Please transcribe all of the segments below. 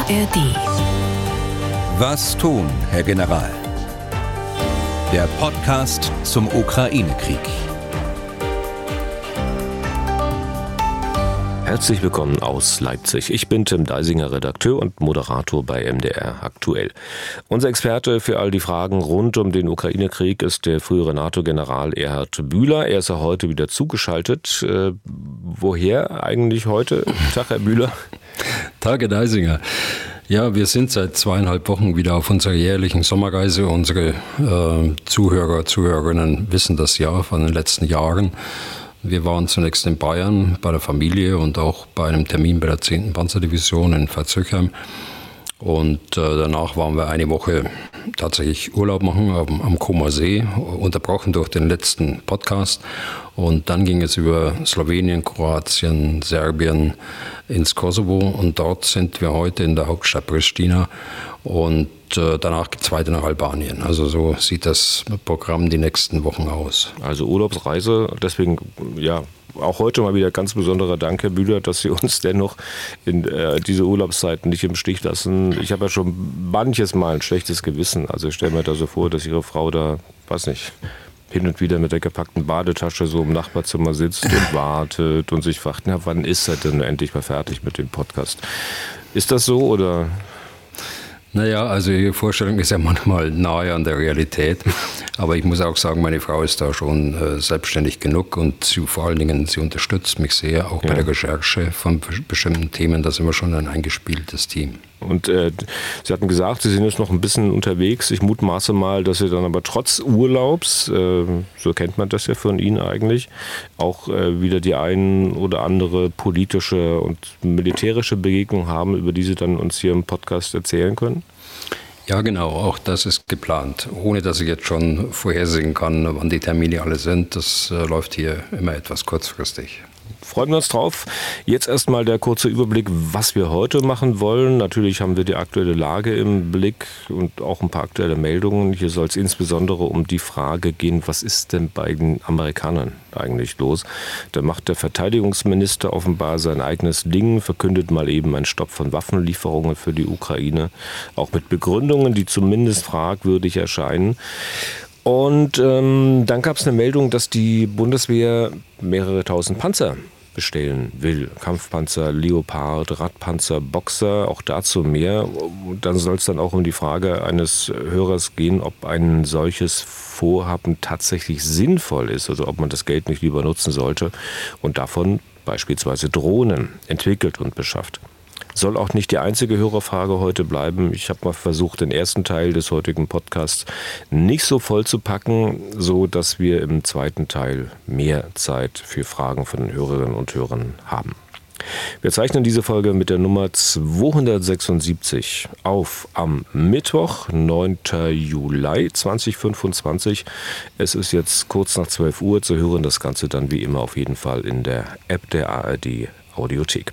ARD. Was tun, Herr General? Der Podcast zum Ukraine-Krieg. Herzlich willkommen aus Leipzig. Ich bin Tim Deisinger, Redakteur und Moderator bei MDR Aktuell. Unser Experte für all die Fragen rund um den Ukraine-Krieg ist der frühere NATO-General Erhard Bühler. Er ist ja heute wieder zugeschaltet. Woher eigentlich heute? Tag, Herr Bühler. Tag, Herr Deisinger. Ja, wir sind seit 2,5 Wochen wieder auf unserer jährlichen Sommerreise. Unsere Zuhörerinnen wissen das ja von den letzten Jahren. Wir waren zunächst in Bayern bei der Familie und auch bei einem Termin bei der 10. Panzerdivision in Pfalz-Höchheim. Und danach waren wir eine Woche tatsächlich Urlaub machen am Comer See, unterbrochen durch den letzten Podcast. Und dann ging es über Slowenien, Kroatien, Serbien ins Kosovo. Und dort sind wir heute in der Hauptstadt Pristina. Und danach geht es weiter nach Albanien. Also so sieht das Programm die nächsten Wochen aus. Also Urlaubsreise, deswegen ja auch heute mal wieder ganz besonderer Dank, Herr Bühler, dass Sie uns dennoch in diese Urlaubszeiten nicht im Stich lassen. Ich habe ja schon manches Mal ein schlechtes Gewissen. Also ich stelle mir da so vor, dass Ihre Frau da, weiß nicht, hin und wieder mit der gepackten Badetasche so im Nachbarzimmer sitzt und wartet und sich fragt, na, wann ist er denn endlich mal fertig mit dem Podcast? Ist das so oder? Naja, also Ihre Vorstellung ist ja manchmal nahe an der Realität, aber ich muss auch sagen, meine Frau ist da schon selbstständig genug und vor allen Dingen, sie unterstützt mich sehr, auch bei der Recherche von bestimmten Themen, da sind wir schon ein eingespieltes Team. Und Sie hatten gesagt, Sie sind jetzt noch ein bisschen unterwegs. Ich mutmaße mal, dass Sie dann aber trotz Urlaubs, so kennt man das ja von Ihnen eigentlich, auch wieder die ein oder andere politische und militärische Begegnung haben, über die Sie dann uns hier im Podcast erzählen können? Ja, genau, auch das ist geplant. Ohne dass ich jetzt schon vorhersehen kann, wann die Termine alle sind. Das läuft hier immer etwas kurzfristig. Freuen wir uns drauf. Jetzt erstmal der kurze Überblick, was wir heute machen wollen. Natürlich haben wir die aktuelle Lage im Blick und auch ein paar aktuelle Meldungen. Hier soll es insbesondere um die Frage gehen, was ist denn bei den Amerikanern eigentlich los? Da macht der Verteidigungsminister offenbar sein eigenes Ding, verkündet mal eben einen Stopp von Waffenlieferungen für die Ukraine, auch mit Begründungen, die zumindest fragwürdig erscheinen. Und dann gab es eine Meldung, dass die Bundeswehr mehrere tausend Panzer bestellen will. Kampfpanzer, Leopard, Radpanzer, Boxer, auch dazu mehr. Und dann soll es dann auch um die Frage eines Hörers gehen, ob ein solches Vorhaben tatsächlich sinnvoll ist, also ob man das Geld nicht lieber nutzen sollte und davon beispielsweise Drohnen entwickelt und beschafft. Soll auch nicht die einzige Hörerfrage heute bleiben. Ich habe mal versucht, den ersten Teil des heutigen Podcasts nicht so voll zu packen, so dass wir im zweiten Teil mehr Zeit für Fragen von den Hörerinnen und Hörern haben. Wir zeichnen diese Folge mit der Nummer 276 auf am Mittwoch, 9. Juli 2025. Es ist jetzt kurz nach 12 Uhr zu hören. Das Ganze dann wie immer auf jeden Fall in der App der ARD Audiothek.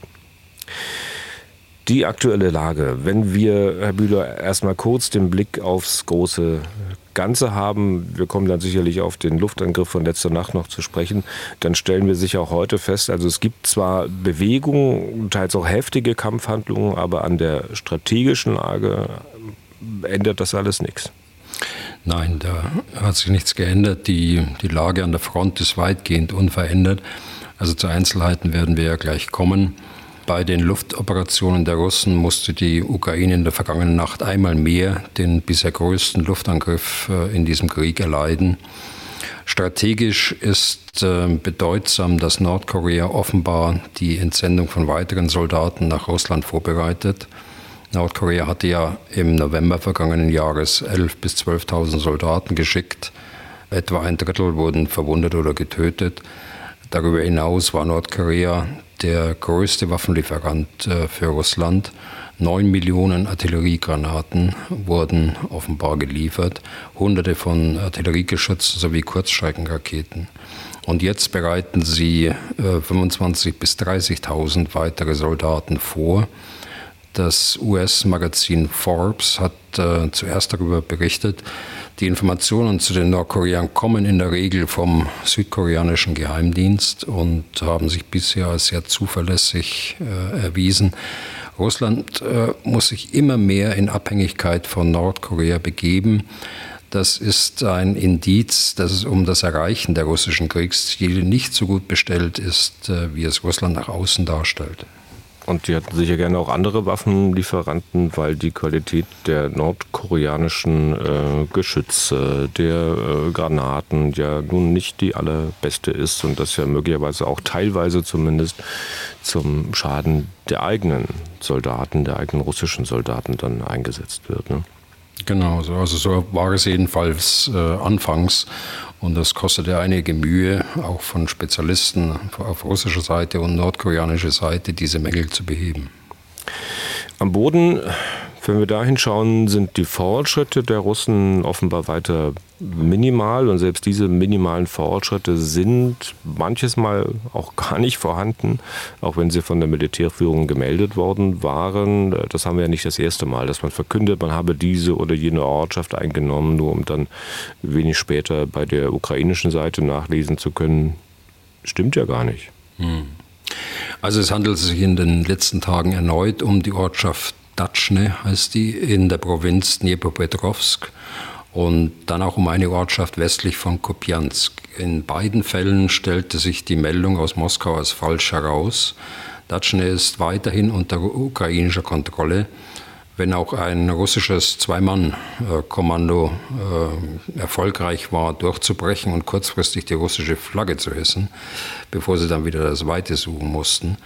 Die aktuelle Lage, wenn wir, Herr Bühler, erstmal kurz den Blick aufs große Ganze haben, wir kommen dann sicherlich auf den Luftangriff von letzter Nacht noch zu sprechen, dann stellen wir sicher auch heute fest, also es gibt zwar Bewegungen, teils auch heftige Kampfhandlungen, aber an der strategischen Lage ändert das alles nichts. Nein, da hat sich nichts geändert. Die Lage an der Front ist weitgehend unverändert. Also zu Einzelheiten werden wir ja gleich kommen. Bei den Luftoperationen der Russen musste die Ukraine in der vergangenen Nacht einmal mehr den bisher größten Luftangriff in diesem Krieg erleiden. Strategisch ist bedeutsam, dass Nordkorea offenbar die Entsendung von weiteren Soldaten nach Russland vorbereitet. Nordkorea hatte ja im November vergangenen Jahres 11.000 bis 12.000 Soldaten geschickt. Etwa ein Drittel wurden verwundet oder getötet. Darüber hinaus war Nordkorea der größte Waffenlieferant für Russland. 9 Millionen Artilleriegranaten wurden offenbar geliefert, Hunderte von Artilleriegeschützen sowie Kurzstreckenraketen. Und jetzt bereiten sie 25.000 bis 30.000 weitere Soldaten vor. Das US-Magazin Forbes hat zuerst darüber berichtet, die Informationen zu den Nordkoreanern kommen in der Regel vom südkoreanischen Geheimdienst und haben sich bisher als sehr zuverlässig erwiesen. Russland muss sich immer mehr in Abhängigkeit von Nordkorea begeben. Das ist ein Indiz, dass es um das Erreichen der russischen Kriegsziele nicht so gut bestellt ist, wie es Russland nach außen darstellt. Und die hatten sicher gerne auch andere Waffenlieferanten, weil die Qualität der nordkoreanischen Geschütze, der Granaten ja nun nicht die allerbeste ist und das ja möglicherweise auch teilweise zumindest zum Schaden der eigenen Soldaten, der eigenen russischen Soldaten dann eingesetzt wird, ne? Genau, also so war es jedenfalls anfangs und das kostete einige Mühe, auch von Spezialisten auf russischer Seite und nordkoreanischer Seite, diese Mängel zu beheben. Am Boden, wenn wir da hinschauen, sind die Fortschritte der Russen offenbar weiter minimal und selbst diese minimalen Fortschritte sind manches Mal auch gar nicht vorhanden, auch wenn sie von der Militärführung gemeldet worden waren. Das haben wir ja nicht das erste Mal, dass man verkündet, man habe diese oder jene Ortschaft eingenommen, nur um dann wenig später bei der ukrainischen Seite nachlesen zu können. Stimmt ja gar nicht. Also es handelt sich in den letzten Tagen erneut um die Ortschaft Datschne, heißt die, in der Provinz Dnipropetrovsk und dann auch um eine Ortschaft westlich von Kupiansk. In beiden Fällen stellte sich die Meldung aus Moskau als falsch heraus. Datschne ist weiterhin unter ukrainischer Kontrolle, wenn auch ein russisches Zwei-Mann-Kommando erfolgreich war, durchzubrechen und kurzfristig die russische Flagge zu hissen, bevor sie dann wieder das Weite suchen mussten.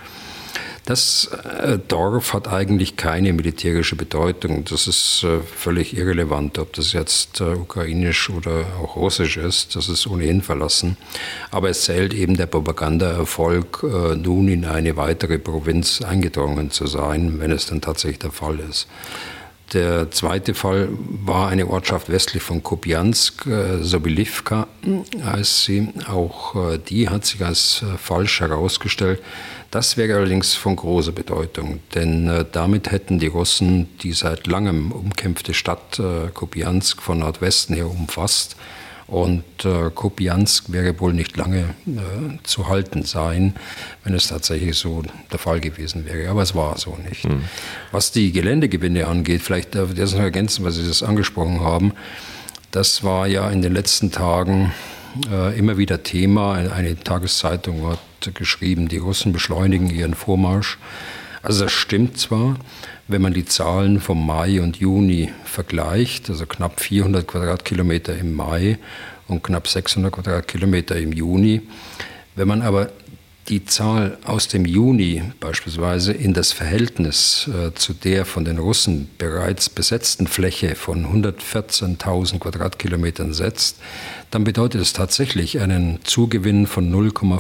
Das Dorf hat eigentlich keine militärische Bedeutung. Das ist völlig irrelevant, ob das jetzt ukrainisch oder auch russisch ist. Das ist ohnehin verlassen. Aber es zählt eben der Propagandaerfolg, nun in eine weitere Provinz eingedrungen zu sein, wenn es dann tatsächlich der Fall ist. Der zweite Fall war eine Ortschaft westlich von Kupiansk, Sobilivka heißt sie. Auch die hat sich als falsch herausgestellt. Das wäre allerdings von großer Bedeutung, denn damit hätten die Russen die seit langem umkämpfte Stadt Kupiansk von Nordwesten her umfasst. Und Kupiansk wäre wohl nicht lange zu halten sein, wenn es tatsächlich so der Fall gewesen wäre. Aber es war so nicht. Was die Geländegewinne angeht, vielleicht darf ich das noch ergänzen, weil Sie das angesprochen haben. Das war ja in den letzten Tagen immer wieder Thema. Eine Tageszeitung hat geschrieben, die Russen beschleunigen ihren Vormarsch. Also das stimmt zwar, wenn man die Zahlen vom Mai und Juni vergleicht, also knapp 400 Quadratkilometer im Mai und knapp 600 Quadratkilometer im Juni. Wenn man aber die Zahl aus dem Juni beispielsweise in das Verhältnis zu der von den Russen bereits besetzten Fläche von 114.000 Quadratkilometern setzt, dann bedeutet es tatsächlich einen Zugewinn von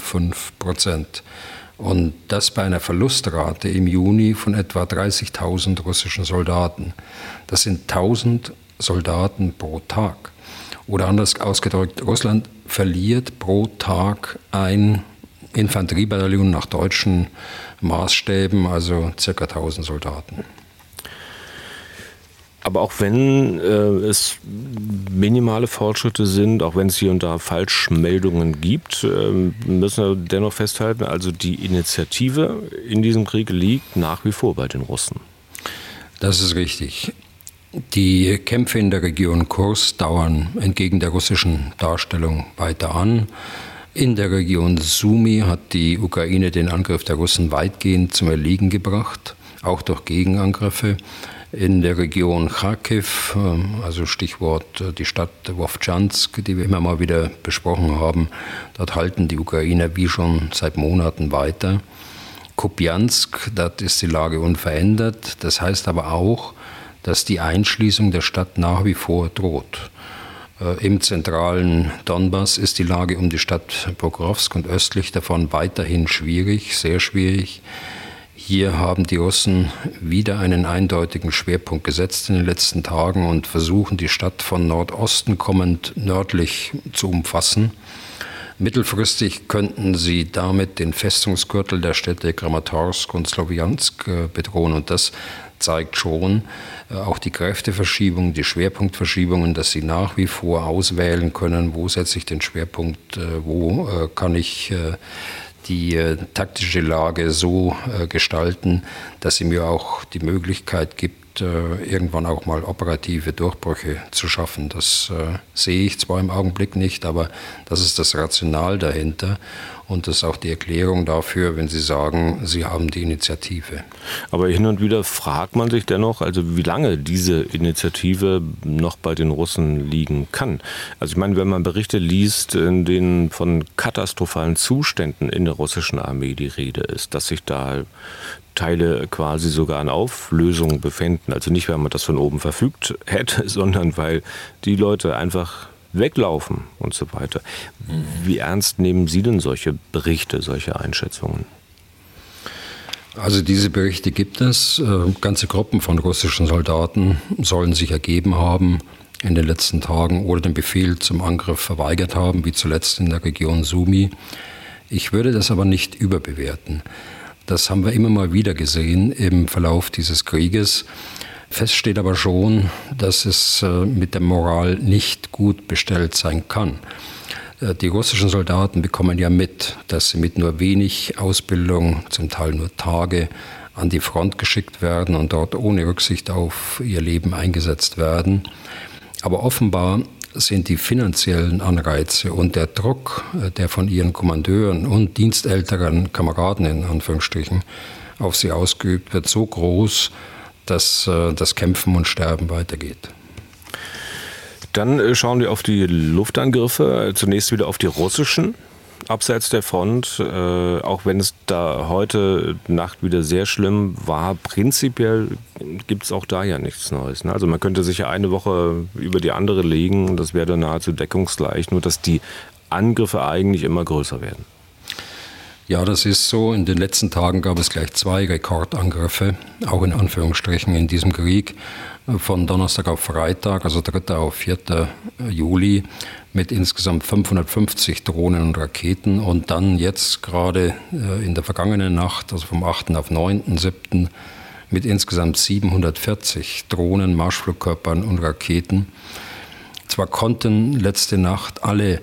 0,5%. Und das bei einer Verlustrate im Juni von etwa 30.000 russischen Soldaten. Das sind 1.000 Soldaten pro Tag. Oder anders ausgedrückt, Russland verliert pro Tag ein Infanteriebataillon nach deutschen Maßstäben, also ca. 1.000 Soldaten. Aber auch wenn es minimale Fortschritte sind, auch wenn es hier und da Falschmeldungen gibt, müssen wir dennoch festhalten, also die Initiative in diesem Krieg liegt nach wie vor bei den Russen. Das ist richtig. Die Kämpfe in der Region Kursk dauern entgegen der russischen Darstellung weiter an. In der Region Sumy hat die Ukraine den Angriff der Russen weitgehend zum Erliegen gebracht, auch durch Gegenangriffe. In der Region Charkiw, also Stichwort die Stadt Wowchansk, die wir immer mal wieder besprochen haben, dort halten die Ukrainer wie schon seit Monaten weiter. Kupiansk, dort ist die Lage unverändert. Das heißt aber auch, dass die Einschließung der Stadt nach wie vor droht. Im zentralen Donbass ist die Lage um die Stadt Pokrovsk und östlich davon weiterhin schwierig, sehr schwierig. Hier haben die Russen wieder einen eindeutigen Schwerpunkt gesetzt in den letzten Tagen und versuchen, die Stadt von Nordosten kommend nördlich zu umfassen. Mittelfristig könnten sie damit den Festungsgürtel der Städte Kramatorsk und Slowiansk bedrohen. Und das zeigt schon auch die Kräfteverschiebung, die Schwerpunktverschiebungen, dass sie nach wie vor auswählen können, wo setze ich den Schwerpunkt, wo kann ich die taktische Lage so gestalten, dass sie mir auch die Möglichkeit gibt, irgendwann auch mal operative Durchbrüche zu schaffen. Das sehe ich zwar im Augenblick nicht, aber das ist das Rational dahinter. Und das ist auch die Erklärung dafür, wenn Sie sagen, Sie haben die Initiative. Aber hin und wieder fragt man sich dennoch, also wie lange diese Initiative noch bei den Russen liegen kann. Also ich meine, wenn man Berichte liest, in denen von katastrophalen Zuständen in der russischen Armee die Rede ist, dass sich da Teile quasi sogar an Auflösung befinden. Also nicht, weil man das von oben verfügt hätte, sondern weil die Leute einfach weglaufen und so weiter. Wie ernst nehmen Sie denn solche Berichte, solche Einschätzungen? Also diese Berichte gibt es. Ganze Gruppen von russischen Soldaten sollen sich ergeben haben in den letzten Tagen oder den Befehl zum Angriff verweigert haben, wie zuletzt in der Region Sumy. Ich würde das aber nicht überbewerten. Das haben wir immer mal wieder gesehen im Verlauf dieses Krieges. Fest steht aber schon, dass es mit der Moral nicht gut bestellt sein kann. Die russischen Soldaten bekommen ja mit, dass sie mit nur wenig Ausbildung, zum Teil nur Tage, an die Front geschickt werden und dort ohne Rücksicht auf ihr Leben eingesetzt werden. Aber offenbar sind die finanziellen Anreize und der Druck, der von ihren Kommandeuren und dienstälteren Kameraden in Anführungsstrichen auf sie ausgeübt wird, so groß, dass das Kämpfen und Sterben weitergeht. Dann schauen wir auf die Luftangriffe, zunächst wieder auf die russischen, abseits der Front. Auch wenn es da heute Nacht wieder sehr schlimm war, prinzipiell gibt es auch da ja nichts Neues. Also man könnte sich ja eine Woche über die andere legen, das wäre dann nahezu deckungsgleich, nur dass die Angriffe eigentlich immer größer werden. Ja, das ist so. In den letzten Tagen gab es gleich 2 Rekordangriffe, auch in Anführungsstrichen in diesem Krieg, von Donnerstag auf Freitag, also 3. auf 4. Juli, mit insgesamt 550 Drohnen und Raketen und dann jetzt gerade in der vergangenen Nacht, also vom 8. auf 9.7., mit insgesamt 740 Drohnen, Marschflugkörpern und Raketen. Zwar konnten letzte Nacht alle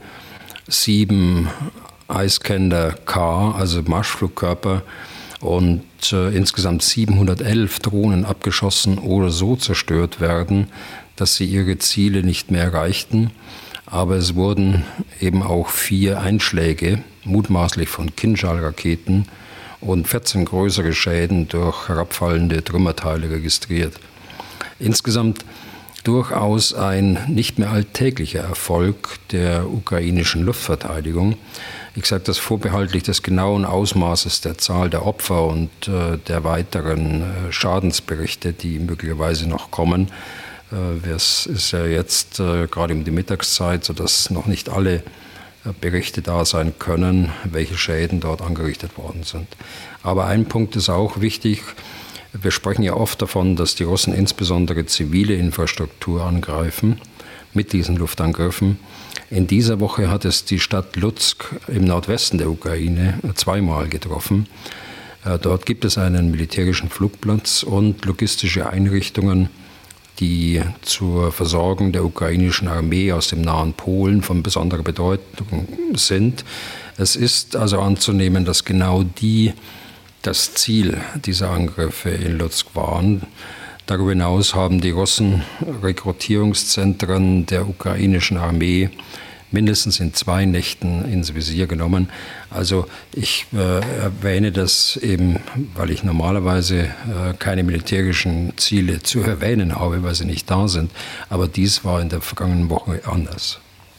7 Iskander K, also Marschflugkörper, und insgesamt 711 Drohnen abgeschossen oder so zerstört werden, dass sie ihre Ziele nicht mehr erreichten. Aber es wurden eben auch 4 Einschläge, mutmaßlich von Kinjal-Raketen, und 14 größere Schäden durch herabfallende Trümmerteile registriert. Insgesamt durchaus ein nicht mehr alltäglicher Erfolg der ukrainischen Luftverteidigung. Ich sage das vorbehaltlich des genauen Ausmaßes der Zahl der Opfer und der weiteren Schadensberichte, die möglicherweise noch kommen. Es ist ja jetzt gerade um die Mittagszeit, sodass noch nicht alle Berichte da sein können, welche Schäden dort angerichtet worden sind. Aber ein Punkt ist auch wichtig. Wir sprechen ja oft davon, dass die Russen insbesondere zivile Infrastruktur angreifen mit diesen Luftangriffen. In dieser Woche hat es die Stadt Lutsk im Nordwesten der Ukraine 2-mal getroffen. Dort gibt es einen militärischen Flugplatz und logistische Einrichtungen, die zur Versorgung der ukrainischen Armee aus dem nahen Polen von besonderer Bedeutung sind. Es ist also anzunehmen, dass genau die das Ziel dieser Angriffe in Lutsk waren. Darüber hinaus haben die Russen Rekrutierungszentren der ukrainischen Armee mindestens in 2 Nächten ins Visier genommen. Also ich erwähne das eben, weil ich normalerweise keine militärischen Ziele zu erwähnen habe, weil sie nicht da sind. Aber dies war in der vergangenen Woche anders.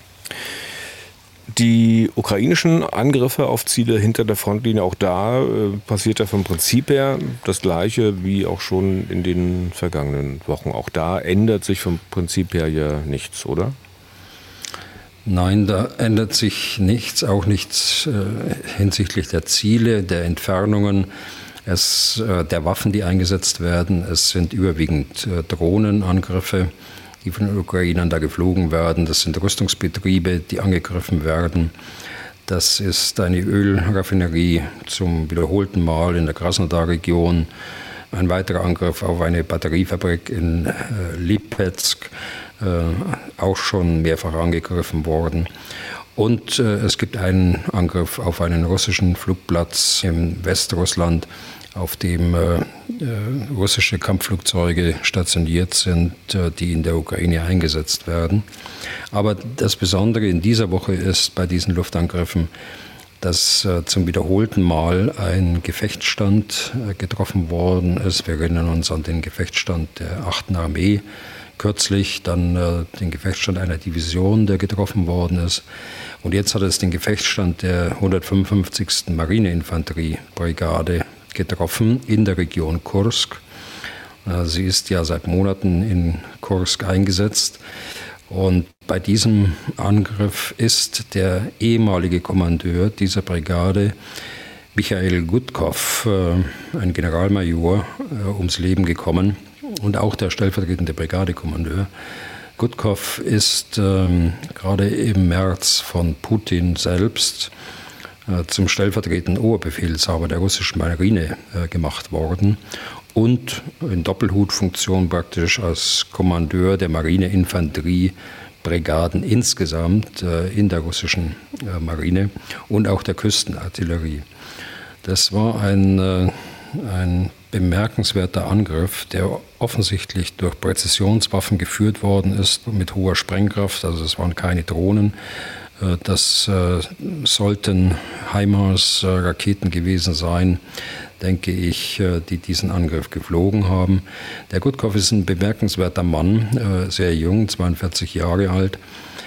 Die ukrainischen Angriffe auf Ziele hinter der Frontlinie, auch da passiert ja vom Prinzip her das Gleiche wie auch schon in den vergangenen Wochen. Auch da ändert sich vom Prinzip her ja nichts, oder? Nein, da ändert sich nichts, auch nichts hinsichtlich der Ziele, der Entfernungen, der Waffen, die eingesetzt werden. Es sind überwiegend Drohnenangriffe, die von den Ukrainern da geflogen werden. Das sind Rüstungsbetriebe, die angegriffen werden. Das ist eine Ölraffinerie zum wiederholten Mal in der Krasnodar-Region. Ein weiterer Angriff auf eine Batteriefabrik in Lipetsk, auch schon mehrfach angegriffen worden. Und es gibt einen Angriff auf einen russischen Flugplatz im Westrussland, auf dem russische Kampfflugzeuge stationiert sind, die in der Ukraine eingesetzt werden. Aber das Besondere in dieser Woche ist bei diesen Luftangriffen, dass zum wiederholten Mal ein Gefechtsstand getroffen worden ist. Wir erinnern uns an den Gefechtsstand der 8. Armee kürzlich, dann den Gefechtsstand einer Division, der getroffen worden ist. Und jetzt hat es den Gefechtsstand der 155. Marineinfanteriebrigade getroffen in der Region Kursk. Sie ist ja seit Monaten in Kursk eingesetzt. Und bei diesem Angriff ist der ehemalige Kommandeur dieser Brigade, Michail Gudkov, ein Generalmajor, ums Leben gekommen und auch der stellvertretende Brigadekommandeur. Gudkov ist gerade im März von Putin selbst zum stellvertretenden Oberbefehlshaber der russischen Marine gemacht worden und in Doppelhutfunktion praktisch als Kommandeur der Marineinfanteriebrigaden insgesamt in der russischen Marine und auch der Küstenartillerie. Das war ein bemerkenswerter Angriff, der offensichtlich durch Präzisionswaffen geführt worden ist mit hoher Sprengkraft, also es waren keine Drohnen. Das sollten HIMARS-Raketen gewesen sein, denke ich, die diesen Angriff geflogen haben. Der Gudkov ist ein bemerkenswerter Mann, sehr jung, 42 Jahre alt.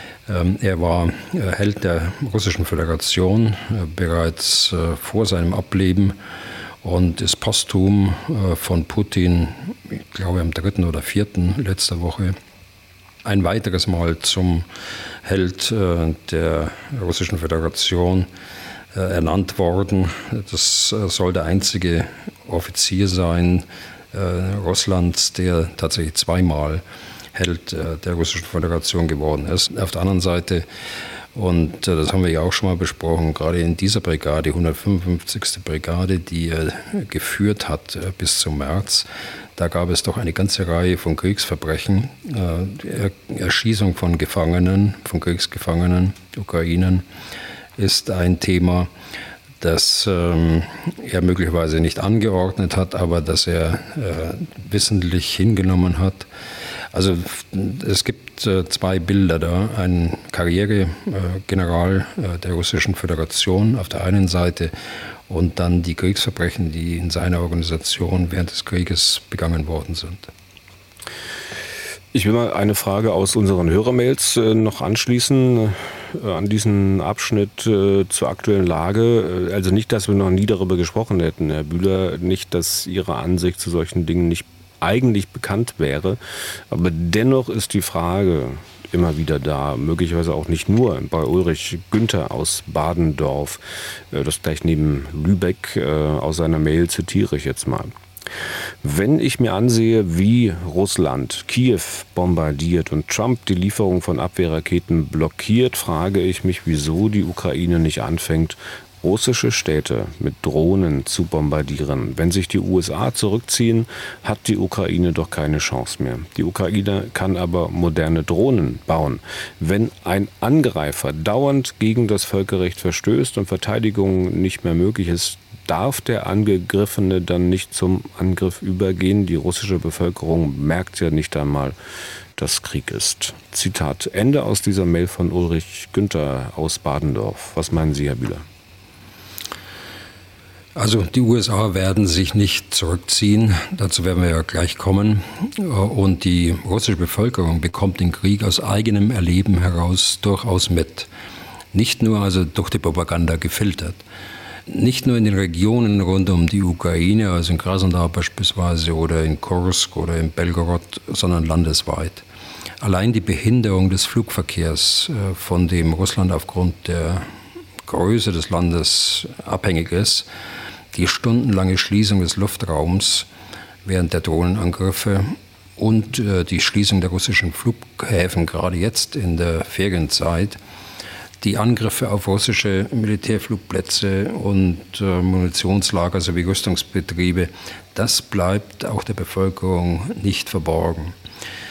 Er war Held der Russischen Föderation bereits vor seinem Ableben und ist posthum von Putin, ich glaube am 3. oder 4. letzter Woche, ein weiteres Mal zum Held der Russischen Föderation ernannt worden. Das soll der einzige Offizier sein Russlands, der tatsächlich zweimal Held der Russischen Föderation geworden ist. Auf der anderen Seite, und das haben wir ja auch schon mal besprochen, gerade in dieser Brigade, 155. Brigade, die er geführt hat bis zum März, da gab es doch eine ganze Reihe von Kriegsverbrechen, Erschießung von Gefangenen, von Kriegsgefangenen, Ukrainern, ist ein Thema, das er möglicherweise nicht angeordnet hat, aber das er wissentlich hingenommen hat. Also es gibt zwei Bilder da, ein Karrieregeneral der Russischen Föderation auf der einen Seite und dann die Kriegsverbrechen, die in seiner Organisation während des Krieges begangen worden sind. Ich will mal eine Frage aus unseren Hörermails noch anschließen an diesen Abschnitt zur aktuellen Lage. Also nicht, dass wir noch nie darüber gesprochen hätten, Herr Bühler, nicht, dass Ihre Ansicht zu solchen Dingen nicht eigentlich bekannt wäre, aber dennoch ist die Frage immer wieder da, möglicherweise auch nicht nur bei Ulrich Günther aus Badendorf, das gleich neben Lübeck, aus seiner Mail zitiere ich jetzt mal. Wenn ich mir ansehe, wie Russland Kiew bombardiert und Trump die Lieferung von Abwehrraketen blockiert, frage ich mich, wieso die Ukraine nicht anfängt, russische Städte mit Drohnen zu bombardieren. Wenn sich die USA zurückziehen, hat die Ukraine doch keine Chance mehr. Die Ukraine kann aber moderne Drohnen bauen. Wenn ein Angreifer dauernd gegen das Völkerrecht verstößt und Verteidigung nicht mehr möglich ist, darf der Angegriffene dann nicht zum Angriff übergehen? Die russische Bevölkerung merkt ja nicht einmal, dass Krieg ist. Zitat Ende aus dieser Mail von Ulrich Günther aus Badendorf. Was meinen Sie, Herr Bühler? Also die USA werden sich nicht zurückziehen, dazu werden wir ja gleich kommen. Und die russische Bevölkerung bekommt den Krieg aus eigenem Erleben heraus durchaus mit. Nicht nur also durch die Propaganda gefiltert. Nicht nur in den Regionen rund um die Ukraine, also in Krasnodar beispielsweise oder in Kursk oder in Belgorod, sondern landesweit. Allein die Behinderung des Flugverkehrs, von dem Russland aufgrund der Größe des Landes abhängig ist, die stundenlange Schließung des Luftraums während der Drohnenangriffe und die Schließung der russischen Flughäfen, gerade jetzt in der Ferienzeit, die Angriffe auf russische Militärflugplätze und Munitionslager sowie Rüstungsbetriebe, das bleibt auch der Bevölkerung nicht verborgen.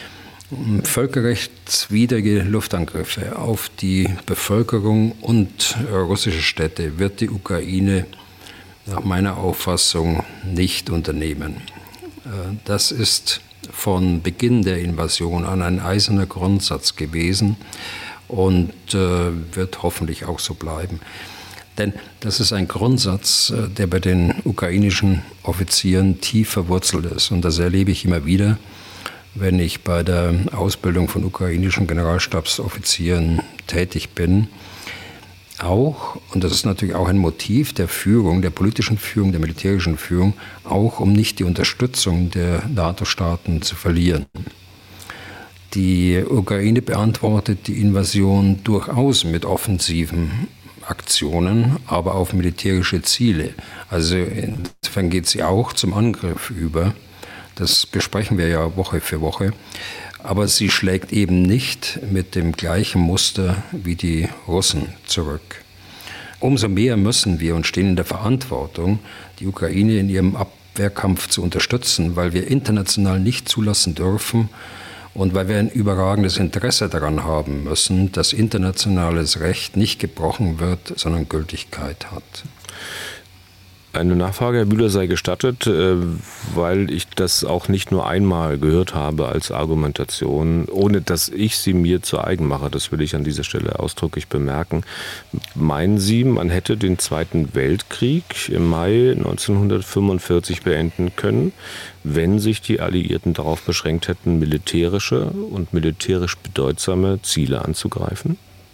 Völkerrechtswidrige Luftangriffe auf die Bevölkerung und russische Städte wird die Ukraine nach meiner Auffassung nicht unternehmen. Das ist von Beginn der Invasion an ein eiserner Grundsatz gewesen und wird hoffentlich auch so bleiben. Denn das ist ein Grundsatz, der bei den ukrainischen Offizieren tief verwurzelt ist. Und das erlebe ich immer wieder, wenn ich bei der Ausbildung von ukrainischen Generalstabsoffizieren tätig bin. Auch, und das ist natürlich auch ein Motiv der Führung, der politischen Führung, der militärischen Führung, auch um nicht die Unterstützung der NATO-Staaten zu verlieren. Die Ukraine beantwortet die Invasion durchaus mit offensiven Aktionen, aber auf militärische Ziele. Also insofern geht sie auch zum Angriff über. Das besprechen wir ja Woche für Woche. Aber sie schlägt eben nicht mit dem gleichen Muster wie die Russen zurück. Umso mehr müssen wir und stehen in der Verantwortung, die Ukraine in ihrem Abwehrkampf zu unterstützen, weil wir international nicht zulassen dürfen und weil wir ein überragendes Interesse daran haben müssen, dass internationales Recht nicht gebrochen wird, sondern Gültigkeit hat. Eine Nachfrage, Herr Bühler, sei gestattet, weil ich das auch nicht nur einmal gehört habe als Argumentation, ohne dass ich sie mir zu eigen mache. Das will ich an dieser Stelle ausdrücklich bemerken. Meinen Sie, man hätte den Zweiten Weltkrieg im Mai 1945 beenden können, wenn sich die Alliierten darauf beschränkt hätten, militärische und militärisch bedeutsame Ziele anzugreifen?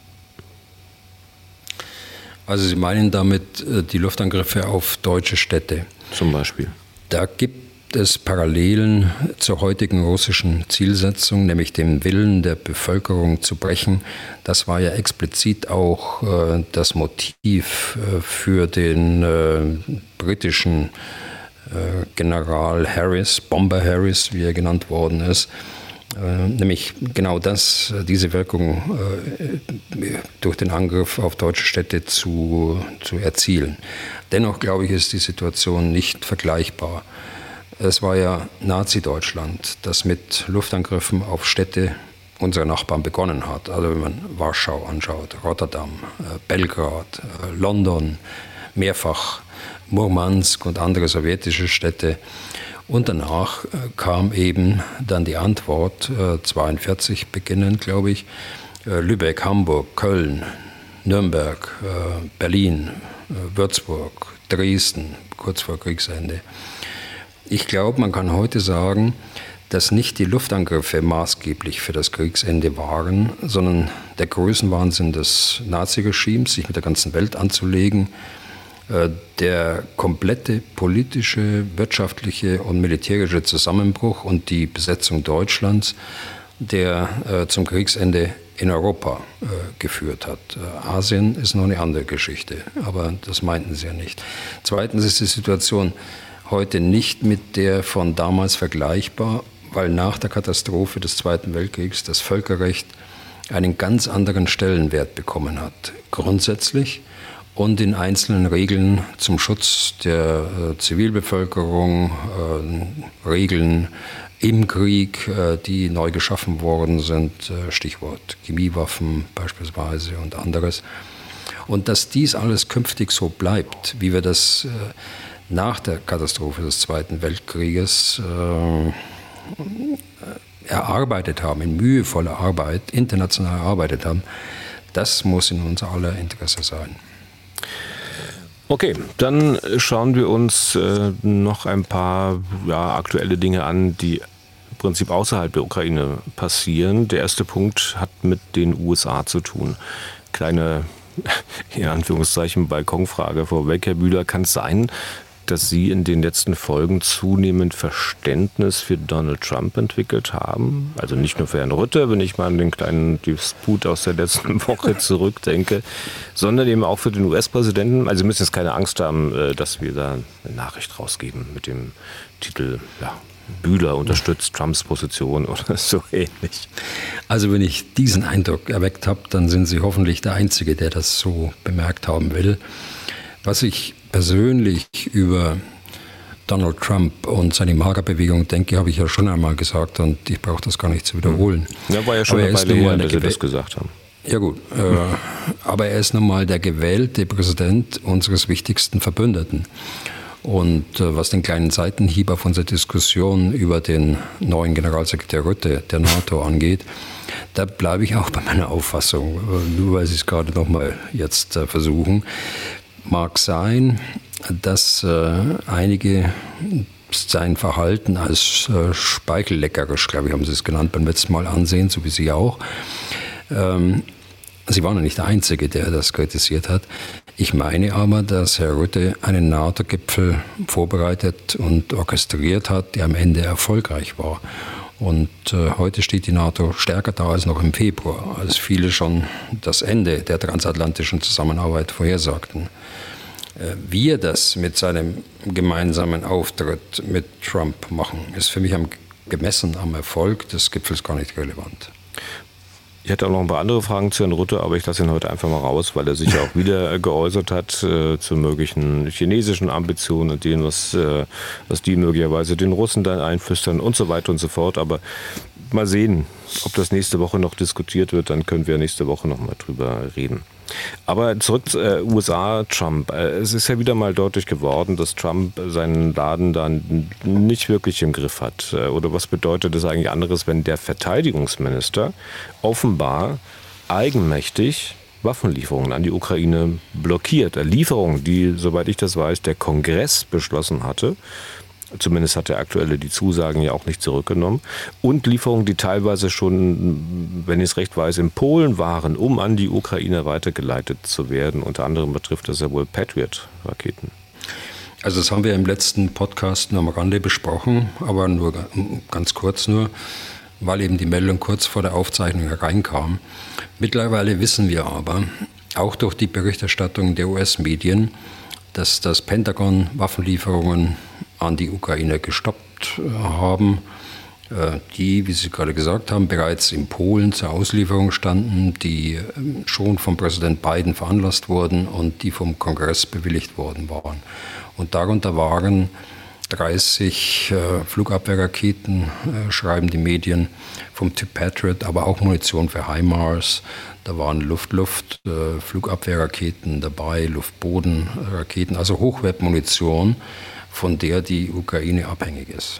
Also Sie meinen damit die Luftangriffe auf deutsche Städte? Zum Beispiel. Da gibt es Parallelen zur heutigen russischen Zielsetzung, nämlich dem Willen der Bevölkerung zu brechen. Das war ja explizit auch das Motiv für den britischen General Harris, Bomber Harris, wie er genannt worden ist. Nämlich genau diese Wirkung durch den Angriff auf deutsche Städte zu erzielen. Dennoch, glaube ich, ist die Situation nicht vergleichbar. Es war ja Nazi-Deutschland, das mit Luftangriffen auf Städte unserer Nachbarn begonnen hat. Also wenn man Warschau anschaut, Rotterdam, Belgrad, London, mehrfach Murmansk und andere sowjetische Städte. Und danach kam eben dann die Antwort, 1942 beginnend, glaube ich, Lübeck, Hamburg, Köln, Nürnberg, Berlin, Würzburg, Dresden, kurz vor Kriegsende. Ich glaube, man kann heute sagen, dass nicht die Luftangriffe maßgeblich für das Kriegsende waren, sondern der Größenwahnsinn des Naziregimes, sich mit der ganzen Welt anzulegen, der komplette politische, wirtschaftliche und militärische Zusammenbruch und die Besetzung Deutschlands, der zum Kriegsende in Europa geführt hat. Asien ist noch eine andere Geschichte, aber das meinten Sie ja nicht. Zweitens ist die Situation heute nicht mit der von damals vergleichbar, weil nach der Katastrophe des Zweiten Weltkriegs das Völkerrecht einen ganz anderen Stellenwert bekommen hat. Grundsätzlich und in einzelnen Regeln zum Schutz der Zivilbevölkerung, Regeln im Krieg, die neu geschaffen worden sind, Stichwort Chemiewaffen beispielsweise und anderes. Und dass dies alles künftig so bleibt, wie wir das nach der Katastrophe des Zweiten Weltkrieges erarbeitet haben, in mühevoller Arbeit, international erarbeitet haben, das muss in unser aller Interesse sein. Okay, dann schauen wir uns noch ein paar aktuelle Dinge an, die im Prinzip außerhalb der Ukraine passieren. Der erste Punkt hat mit den USA zu tun. Kleine, in Anführungszeichen, Balkonfrage vorweg, Herr Bühler. Kann es sein, dass Sie in den letzten Folgen zunehmend Verständnis für Donald Trump entwickelt haben? Also nicht nur für Herrn Rutte, wenn ich mal an den kleinen Disput aus der letzten Woche zurückdenke, sondern eben auch für den US-Präsidenten. Also Sie müssen jetzt keine Angst haben, dass wir da eine Nachricht rausgeben mit dem Titel, Bühler unterstützt Trumps Position oder so ähnlich. Also wenn ich diesen Eindruck erweckt habe, dann sind Sie hoffentlich der Einzige, der das so bemerkt haben will. Was ich persönlich über Donald Trump und seine Magerbewegung denke, habe ich ja schon einmal gesagt und ich brauche das gar nicht zu wiederholen. Ja, war ja schon eine Weile her, dass Sie das gesagt haben. Ja gut, aber er ist nun mal der gewählte Präsident unseres wichtigsten Verbündeten. Und was den kleinen Seitenhieb auf unsere Diskussion über den neuen Generalsekretär Rutte der NATO angeht, da bleibe ich auch bei meiner Auffassung, nur weil Sie es gerade noch mal jetzt versuchen. Mag sein, dass einige sein Verhalten als speichelleckerisch, glaube ich, haben Sie es genannt, beim letzten Mal ansehen, so wie Sie auch. Sie waren ja nicht der Einzige, der das kritisiert hat. Ich meine aber, dass Herr Rutte einen NATO-Gipfel vorbereitet und orchestriert hat, der am Ende erfolgreich war. Und heute steht die NATO stärker da als noch im Februar, als viele schon das Ende der transatlantischen Zusammenarbeit vorhersagten. Wie er das mit seinem gemeinsamen Auftritt mit Trump machen, ist für mich gemessen am Erfolg des Gipfels gar nicht relevant. Ich hätte auch noch ein paar andere Fragen zu Herrn Rutte, aber ich lasse ihn heute einfach mal raus, weil er sich ja auch wieder geäußert hat zu möglichen chinesischen Ambitionen und denen, was die möglicherweise den Russen dann einflüstern und so weiter und so fort. Aber mal sehen, ob das nächste Woche noch diskutiert wird, dann können wir nächste Woche noch mal drüber reden. Aber zurück zu USA, Trump. Es ist ja wieder mal deutlich geworden, dass Trump seinen Laden dann nicht wirklich im Griff hat. Oder was bedeutet das eigentlich anderes, wenn der Verteidigungsminister offenbar eigenmächtig Waffenlieferungen an die Ukraine blockiert? Lieferungen, die, soweit ich das weiß, der Kongress beschlossen hatte. Zumindest hat der Aktuelle die Zusagen ja auch nicht zurückgenommen. Und Lieferungen, die teilweise schon, wenn ich es recht weiß, in Polen waren, um an die Ukraine weitergeleitet zu werden. Unter anderem betrifft das ja wohl Patriot-Raketen. Also das haben wir im letzten Podcast nur am Rande besprochen, aber nur ganz kurz nur, weil eben die Meldung kurz vor der Aufzeichnung hereinkam. Mittlerweile wissen wir aber, auch durch die Berichterstattung der US-Medien, dass das Pentagon Waffenlieferungen an die Ukraine gestoppt haben, die, wie Sie gerade gesagt haben, bereits in Polen zur Auslieferung standen, die schon von Präsident Biden veranlasst wurden und die vom Kongress bewilligt worden waren. Und darunter waren 30 Flugabwehrraketen, schreiben die Medien, vom Typ Patriot, aber auch Munition für HIMARS. Da waren Luft-Luft Flugabwehrraketen dabei, Luft-Boden-Raketen, also Hochwertmunition, von der die Ukraine abhängig ist.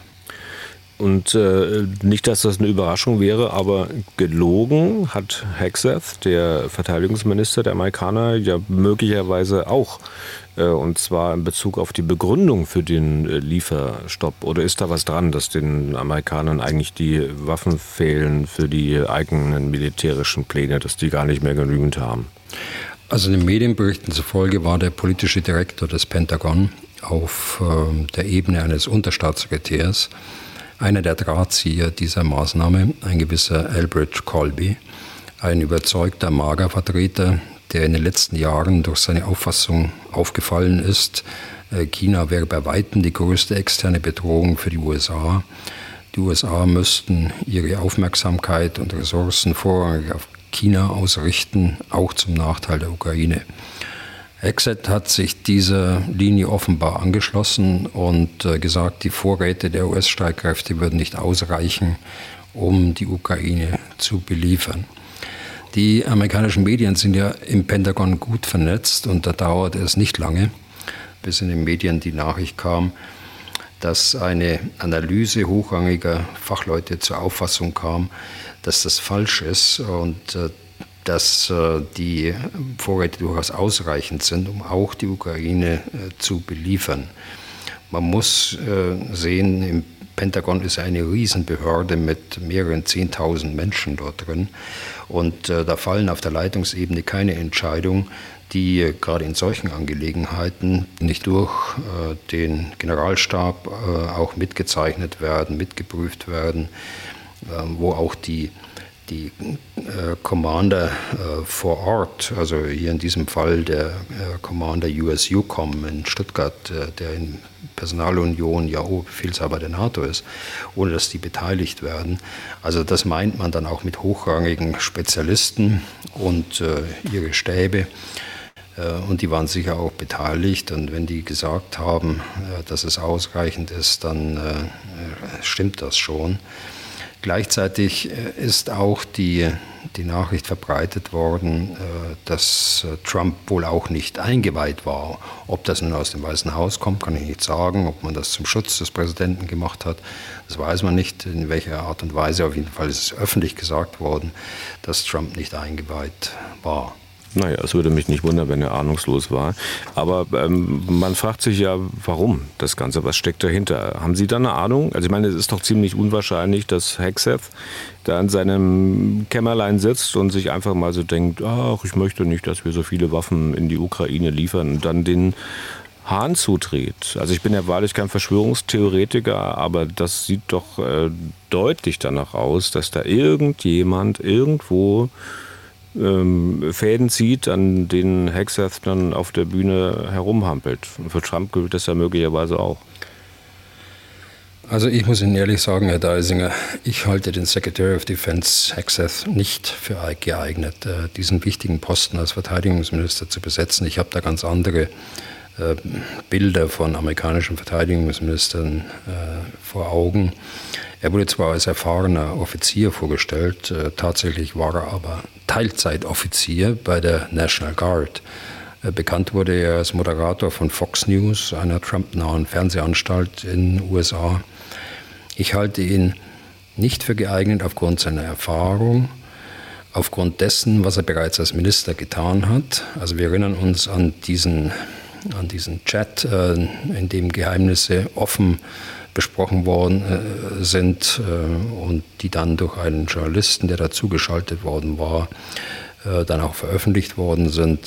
Und nicht, dass das eine Überraschung wäre, aber gelogen hat Hegseth, der Verteidigungsminister der Amerikaner, ja möglicherweise auch. Und zwar in Bezug auf die Begründung für den Lieferstopp. Oder ist da was dran, dass den Amerikanern eigentlich die Waffen fehlen für die eigenen militärischen Pläne, dass die gar nicht mehr genügend haben? Also den Medienberichten zufolge war der politische Direktor des Pentagon auf der Ebene eines Unterstaatssekretärs einer der Drahtzieher dieser Maßnahme, ein gewisser Elbridge Colby, ein überzeugter MAGA-Vertreter, der in den letzten Jahren durch seine Auffassung aufgefallen ist, China wäre bei weitem die größte externe Bedrohung für die USA. Die USA müssten ihre Aufmerksamkeit und Ressourcen vorrangig auf China ausrichten, auch zum Nachteil der Ukraine. Hegseth hat sich dieser Linie offenbar angeschlossen und gesagt, die Vorräte der US-Streitkräfte würden nicht ausreichen, um die Ukraine zu beliefern. Die amerikanischen Medien sind ja im Pentagon gut vernetzt und da dauerte es nicht lange, bis in den Medien die Nachricht kam, dass eine Analyse hochrangiger Fachleute zur Auffassung kam, dass das falsch ist und dass die Vorräte durchaus ausreichend sind, um auch die Ukraine zu beliefern. Man muss sehen, im Pentagon ist eine Riesenbehörde mit mehreren 10.000 Menschen dort drin und da fallen auf der Leitungsebene keine Entscheidungen, die gerade in solchen Angelegenheiten nicht durch den Generalstab auch mitgezeichnet werden, mitgeprüft werden, wo auch die Commander vor Ort, also hier in diesem Fall der Commander USUCOM in Stuttgart, der in Personalunion ja Befehlshaber der NATO ist, ohne dass die beteiligt werden. Also das meint man dann auch mit hochrangigen Spezialisten und ihre Stäbe. Und die waren sicher auch beteiligt. Und wenn die gesagt haben, dass es ausreichend ist, dann stimmt das schon. Gleichzeitig ist auch die Nachricht verbreitet worden, dass Trump wohl auch nicht eingeweiht war. Ob das nun aus dem Weißen Haus kommt, kann ich nicht sagen. Ob man das zum Schutz des Präsidenten gemacht hat, das weiß man nicht, in welcher Art und Weise. Auf jeden Fall ist es öffentlich gesagt worden, dass Trump nicht eingeweiht war. Naja, es würde mich nicht wundern, wenn er ahnungslos war. Aber man fragt sich ja, warum das Ganze? Was steckt dahinter? Haben Sie da eine Ahnung? Also ich meine, es ist doch ziemlich unwahrscheinlich, dass Hegseth da in seinem Kämmerlein sitzt und sich einfach mal so denkt, ach, ich möchte nicht, dass wir so viele Waffen in die Ukraine liefern und dann den Hahn zudreht. Also ich bin ja wahrlich kein Verschwörungstheoretiker, aber das sieht doch deutlich danach aus, dass da irgendjemand irgendwo Fäden zieht, an denen Hegseth dann auf der Bühne herumhampelt. Und für Trump gilt das ja möglicherweise auch. Also ich muss Ihnen ehrlich sagen, Herr Deisinger, ich halte den Secretary of Defense Hegseth nicht für geeignet, diesen wichtigen Posten als Verteidigungsminister zu besetzen. Ich habe da ganz andere Bilder von amerikanischen Verteidigungsministern vor Augen. Er wurde zwar als erfahrener Offizier vorgestellt, tatsächlich war er aber Teilzeitoffizier bei der National Guard. Bekannt wurde er als Moderator von Fox News, einer Trump-nahen Fernsehanstalt in den USA. Ich halte ihn nicht für geeignet aufgrund seiner Erfahrung, aufgrund dessen, was er bereits als Minister getan hat. Also wir erinnern uns an diesen Chat, in dem Geheimnisse offen besprochen worden sind und die dann durch einen Journalisten, der dazugeschaltet worden war, dann auch veröffentlicht worden sind.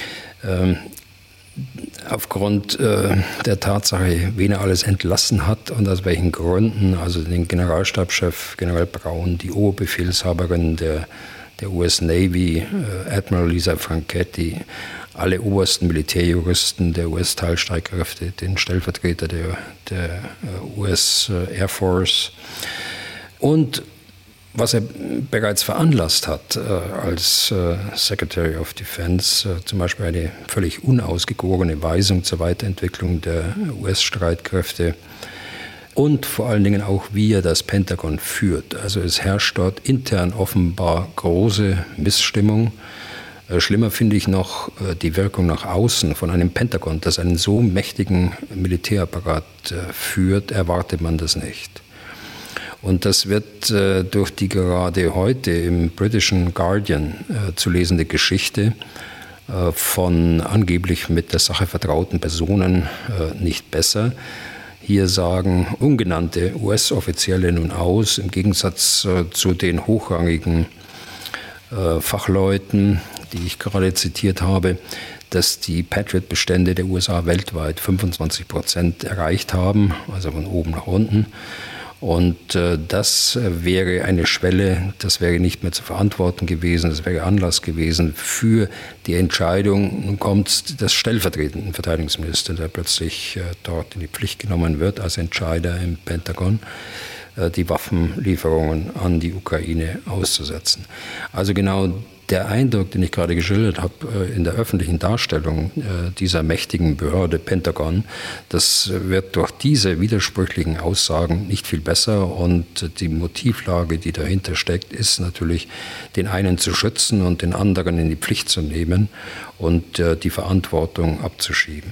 Aufgrund der Tatsache, wen er alles entlassen hat und aus welchen Gründen, also den Generalstabschef General Braun, die Oberbefehlshaberin der US Navy, Admiral Lisa Franchetti, alle obersten Militärjuristen der US-Teilstreitkräfte, den Stellvertreter der US Air Force und was er bereits veranlasst hat als Secretary of Defense, zum Beispiel eine völlig unausgegorene Weisung zur Weiterentwicklung der US-Streitkräfte und vor allen Dingen auch, wie er das Pentagon führt. Also es herrscht dort intern offenbar große Missstimmung. Schlimmer finde ich noch die Wirkung nach außen von einem Pentagon, das einen so mächtigen Militärapparat führt, erwartet man das nicht. Und das wird durch die gerade heute im britischen Guardian zu lesende Geschichte von angeblich mit der Sache vertrauten Personen nicht besser. Hier sagen ungenannte US-Offizielle nun aus, im Gegensatz zu den hochrangigen Fachleuten, die ich gerade zitiert habe, dass die Patriot-Bestände der USA weltweit 25% erreicht haben, also von oben nach unten. Und das wäre eine Schwelle, das wäre nicht mehr zu verantworten gewesen, das wäre Anlass gewesen für die Entscheidung. Nun kommt das stellvertretende Verteidigungsminister, der plötzlich dort in die Pflicht genommen wird als Entscheider im Pentagon, die Waffenlieferungen an die Ukraine auszusetzen. Also genau der Eindruck, den ich gerade geschildert habe in der öffentlichen Darstellung dieser mächtigen Behörde Pentagon, das wird durch diese widersprüchlichen Aussagen nicht viel besser und die Motivlage, die dahinter steckt, ist natürlich, den einen zu schützen und den anderen in die Pflicht zu nehmen und die Verantwortung abzuschieben.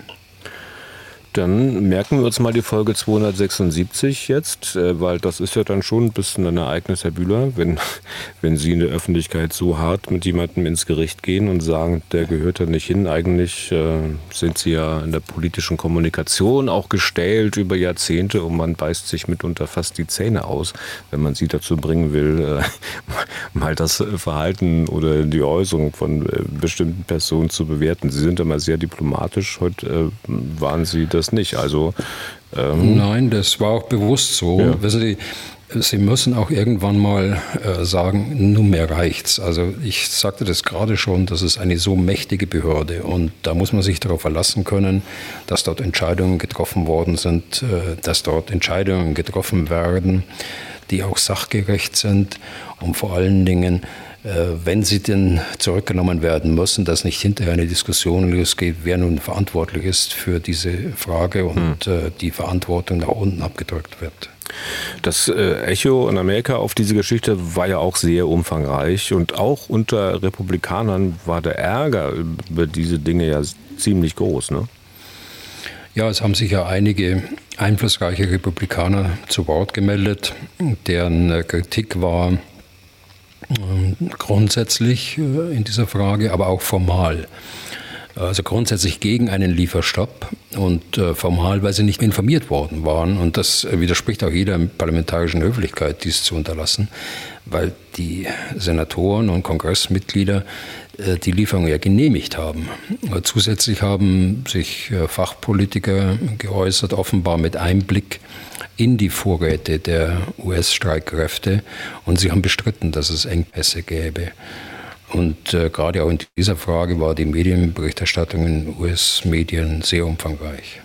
Dann merken wir uns mal die Folge 276 jetzt, weil das ist ja dann schon ein bisschen ein Ereignis, Herr Bühler, wenn Sie in der Öffentlichkeit so hart mit jemandem ins Gericht gehen und sagen, der gehört da nicht hin. Eigentlich sind Sie ja in der politischen Kommunikation auch gestählt über Jahrzehnte und man beißt sich mitunter fast die Zähne aus, wenn man Sie dazu bringen will, mal das Verhalten oder die Äußerung von bestimmten Personen zu bewerten. Sie sind immer sehr diplomatisch. Heute waren Sie das nicht. Also nein, das war auch bewusst so. Ja. Wissen Sie, Sie müssen auch irgendwann mal sagen, nun mehr reicht's. Also ich sagte das gerade schon, das ist eine so mächtige Behörde und da muss man sich darauf verlassen können, dass dort Entscheidungen getroffen worden sind, dass dort Entscheidungen getroffen werden, die auch sachgerecht sind und vor allen Dingen, wenn sie denn zurückgenommen werden müssen, dass nicht hinterher eine Diskussion losgeht, wer nun verantwortlich ist für diese Frage und die Verantwortung nach unten abgedrückt wird. Das Echo in Amerika auf diese Geschichte war ja auch sehr umfangreich und auch unter Republikanern war der Ärger über diese Dinge ja ziemlich groß, ne? Ja, es haben sich ja einige einflussreiche Republikaner zu Wort gemeldet, deren Kritik war grundsätzlich in dieser Frage, aber auch formal. Also grundsätzlich gegen einen Lieferstopp und formal, weil sie nicht informiert worden waren. Und das widerspricht auch jeder parlamentarischen Höflichkeit, dies zu unterlassen, weil die Senatoren und Kongressmitglieder die Lieferung ja genehmigt haben. Zusätzlich haben sich Fachpolitiker geäußert, offenbar mit Einblick in die Vorräte der US-Streitkräfte, und sie haben bestritten, dass es Engpässe gäbe. Und gerade auch in dieser Frage war die Medienberichterstattung in US-Medien sehr umfangreich.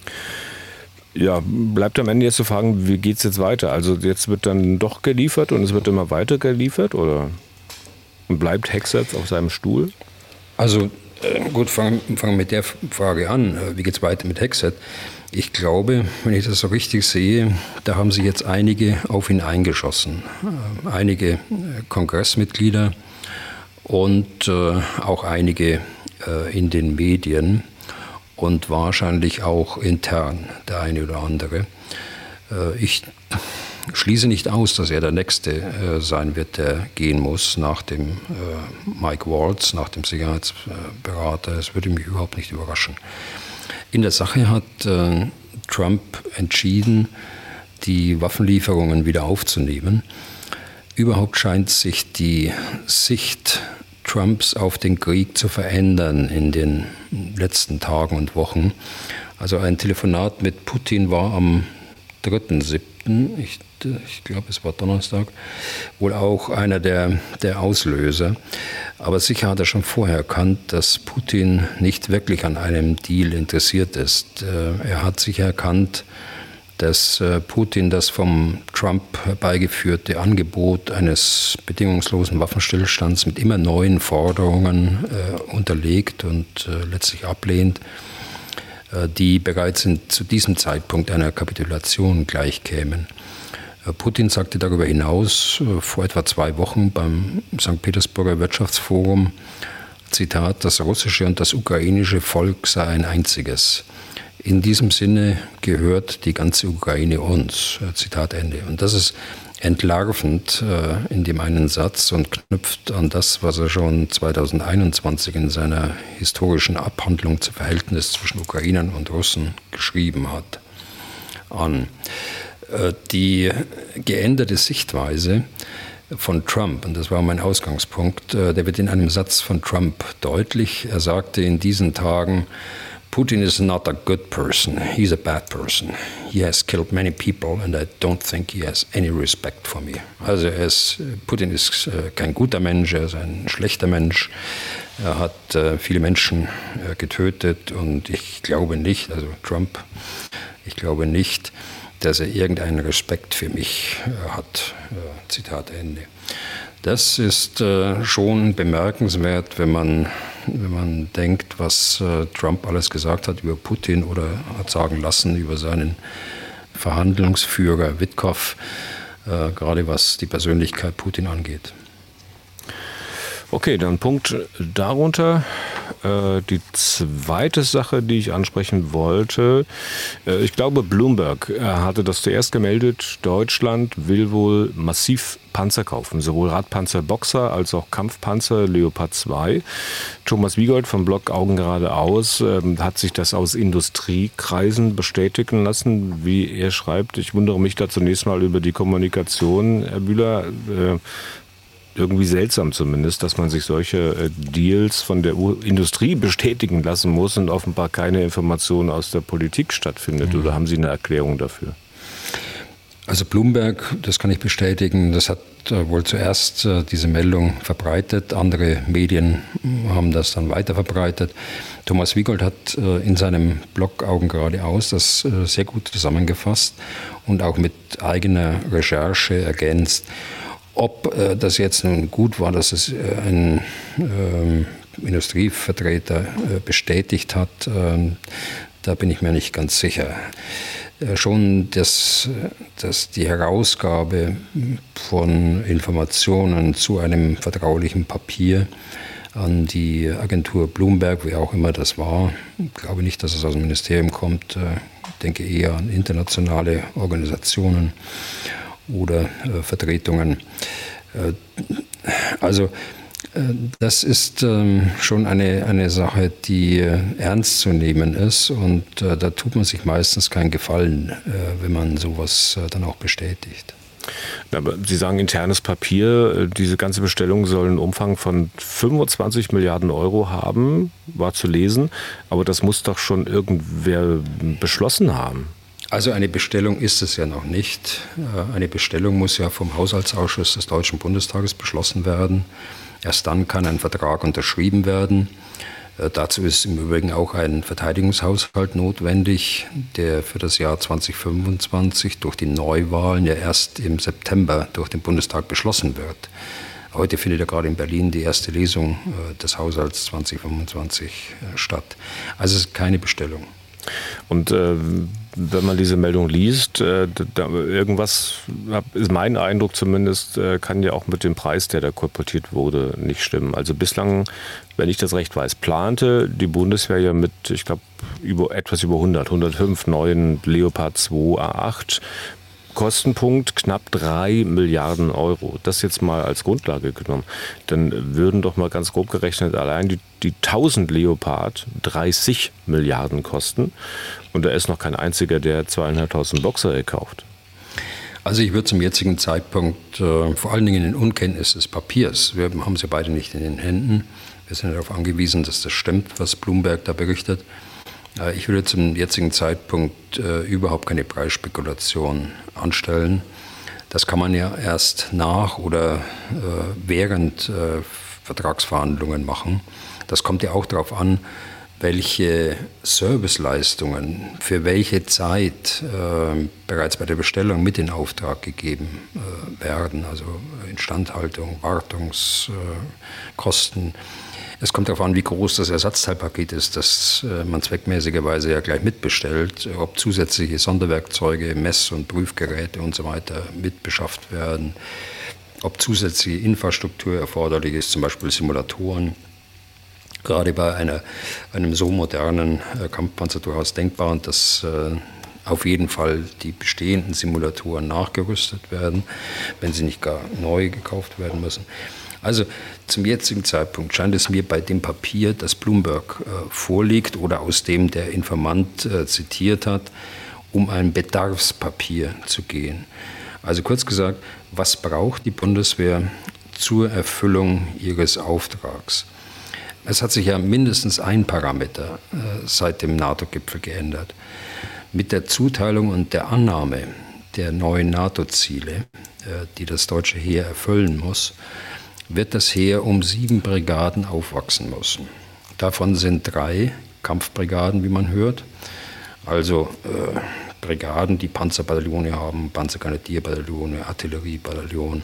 Ja, bleibt am Ende jetzt zu fragen, wie geht es jetzt weiter? Also jetzt wird dann doch geliefert und es wird immer weiter geliefert, oder? Und bleibt Hegseth auf seinem Stuhl? Also gut, fangen wir mit der Frage an. Wie geht es weiter mit Hegseth? Ich glaube, wenn ich das so richtig sehe, da haben sich jetzt einige auf ihn eingeschossen. Einige Kongressmitglieder und auch einige in den Medien und wahrscheinlich auch intern der eine oder andere. Ich schließe nicht aus, dass er der Nächste sein wird, der gehen muss nach dem Mike Waltz, nach dem Sicherheitsberater. Es würde mich überhaupt nicht überraschen. In der Sache hat Trump entschieden, die Waffenlieferungen wieder aufzunehmen. Überhaupt scheint sich die Sicht Trumps auf den Krieg zu verändern in den letzten Tagen und Wochen. Also ein Telefonat mit Putin war am 3.7., ich glaube es war Donnerstag, wohl auch einer der Auslöser. Aber sicher hat er schon vorher erkannt, dass Putin nicht wirklich an einem Deal interessiert ist. Er hat sicher erkannt, dass Putin das vom Trump herbeigeführte Angebot eines bedingungslosen Waffenstillstands mit immer neuen Forderungen unterlegt und letztlich ablehnt, die bereits zu diesem Zeitpunkt einer Kapitulation gleichkämen. Putin sagte darüber hinaus vor etwa 2 Wochen beim St. Petersburger Wirtschaftsforum, Zitat, das russische und das ukrainische Volk sei ein einziges. In diesem Sinne gehört die ganze Ukraine uns. Zitat Ende. Und das ist entlarvend in dem einen Satz und knüpft an das, was er schon 2021 in seiner historischen Abhandlung zum Verhältnis zwischen Ukrainern und Russen geschrieben hat, an. Die geänderte Sichtweise von Trump, und das war mein Ausgangspunkt, der wird in einem Satz von Trump deutlich. Er sagte in diesen Tagen, Putin is not a good person, he's a bad person. He has killed many people and I don't think he has any respect for me. Also Putin ist kein guter Mensch, er ist ein schlechter Mensch. Er hat viele Menschen getötet und ich glaube nicht, also Trump, ich glaube nicht, dass er irgendeinen Respekt für mich hat. Zitat Ende. Das ist schon bemerkenswert, wenn man denkt, was Trump alles gesagt hat über Putin oder hat sagen lassen über seinen Verhandlungsführer Witkow, gerade was die Persönlichkeit Putin angeht. Okay, dann Punkt darunter. Die zweite Sache, die ich ansprechen wollte, ich glaube Bloomberg hatte das zuerst gemeldet, Deutschland will wohl massiv Panzer kaufen, sowohl Radpanzer Boxer als auch Kampfpanzer Leopard 2. Thomas Wiegold vom Blog Augen geradeaus hat sich das aus Industriekreisen bestätigen lassen, wie er schreibt. Ich wundere mich da zunächst mal über die Kommunikation, Herr Bühler. Irgendwie seltsam zumindest, dass man sich solche Deals von der Industrie bestätigen lassen muss und offenbar keine Information aus der Politik stattfindet. Oder haben Sie eine Erklärung dafür? Also Bloomberg, das kann ich bestätigen, das hat wohl zuerst diese Meldung verbreitet. Andere Medien haben das dann weiter verbreitet. Thomas Wiegold hat in seinem Blog Augen geradeaus das sehr gut zusammengefasst und auch mit eigener Recherche ergänzt. Ob das jetzt nun gut war, dass es ein Industrievertreter bestätigt hat, da bin ich mir nicht ganz sicher. Schon, dass die Herausgabe von Informationen zu einem vertraulichen Papier an die Agentur Bloomberg, wie auch immer das war, ich glaube nicht, dass es aus dem Ministerium kommt, ich denke eher an internationale Organisationen oder Vertretungen. Also das ist schon eine Sache, die ernst zu nehmen ist, und da tut man sich meistens keinen Gefallen, wenn man sowas dann auch bestätigt. Aber Sie sagen internes Papier, diese ganze Bestellung soll einen Umfang von 25 Milliarden Euro haben, war zu lesen, aber das muss doch schon irgendwer beschlossen haben. Also eine Bestellung ist es ja noch nicht. Eine Bestellung muss ja vom Haushaltsausschuss des Deutschen Bundestages beschlossen werden. Erst dann kann ein Vertrag unterschrieben werden. Dazu ist im Übrigen auch ein Verteidigungshaushalt notwendig, der für das Jahr 2025 durch die Neuwahlen ja erst im September durch den Bundestag beschlossen wird. Heute findet ja gerade in Berlin die erste Lesung des Haushalts 2025 statt. Also es ist keine Bestellung. Und wenn man diese Meldung liest, irgendwas, ist mein Eindruck zumindest, kann ja auch mit dem Preis, der da kolportiert wurde, nicht stimmen. Also bislang, wenn ich das recht weiß, plante die Bundeswehr ja mit, ich glaube, etwas über 105 neuen Leopard 2 A8. Kostenpunkt knapp 3 Milliarden Euro. Das jetzt mal als Grundlage genommen. Dann würden doch mal ganz grob gerechnet allein die 1000 Leopard 30 Milliarden kosten. Und da ist noch kein einziger, der 2.500 Boxer gekauft. Also ich würde zum jetzigen Zeitpunkt vor allen Dingen in Unkenntnis des Papiers, wir haben sie beide nicht in den Händen, wir sind darauf angewiesen, dass das stimmt, was Bloomberg da berichtet. Ich würde zum jetzigen Zeitpunkt überhaupt keine Preisspekulation anstellen. Das kann man ja erst nach oder während Vertragsverhandlungen machen. Das kommt ja auch darauf an, welche Serviceleistungen für welche Zeit bereits bei der Bestellung mit in Auftrag gegeben werden, also Instandhaltung, Wartungskosten. Es kommt darauf an, wie groß das Ersatzteilpaket ist, das man zweckmäßigerweise ja gleich mitbestellt, ob zusätzliche Sonderwerkzeuge, Mess- und Prüfgeräte und so weiter mitbeschafft werden, ob zusätzliche Infrastruktur erforderlich ist, zum Beispiel Simulatoren. Gerade bei einem so modernen Kampfpanzer durchaus denkbar, und dass auf jeden Fall die bestehenden Simulatoren nachgerüstet werden, wenn sie nicht gar neu gekauft werden müssen. Also zum jetzigen Zeitpunkt scheint es mir bei dem Papier, das Bloomberg vorliegt oder aus dem der Informant zitiert hat, um ein Bedarfspapier zu gehen. Also kurz gesagt, was braucht die Bundeswehr zur Erfüllung ihres Auftrags? Es hat sich ja mindestens ein Parameter seit dem NATO-Gipfel geändert. Mit der Zuteilung und der Annahme der neuen NATO-Ziele, die das deutsche Heer erfüllen muss, wird das Heer um 7 Brigaden aufwachsen müssen. Davon sind 3 Kampfbrigaden, wie man hört, also Brigaden, die Panzerbataillone haben, Panzergrenadierbataillone, Artilleriebataillon,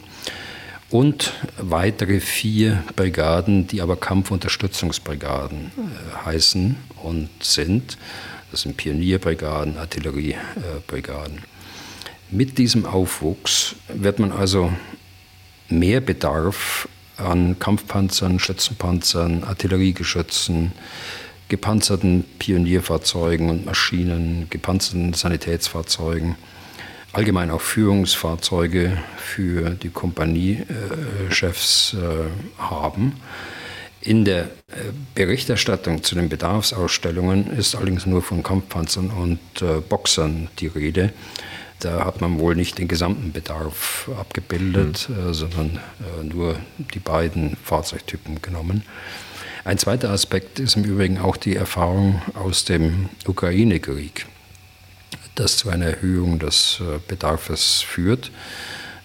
und weitere 4 Brigaden, die aber Kampfunterstützungsbrigaden heißen und sind. Das sind Pionierbrigaden, Artilleriebrigaden. Mit diesem Aufwuchs wird man also mehr Bedarf an Kampfpanzern, Schützenpanzern, Artilleriegeschützen, gepanzerten Pionierfahrzeugen und Maschinen, gepanzerten Sanitätsfahrzeugen, allgemein auch Führungsfahrzeuge für die Kompaniechefs haben. In der Berichterstattung zu den Bedarfsausstellungen ist allerdings nur von Kampfpanzern und Boxern die Rede. Da hat man wohl nicht den gesamten Bedarf abgebildet, sondern nur die beiden Fahrzeugtypen genommen. Ein zweiter Aspekt ist im Übrigen auch die Erfahrung aus dem Ukraine-Krieg, das zu einer Erhöhung des Bedarfs führt.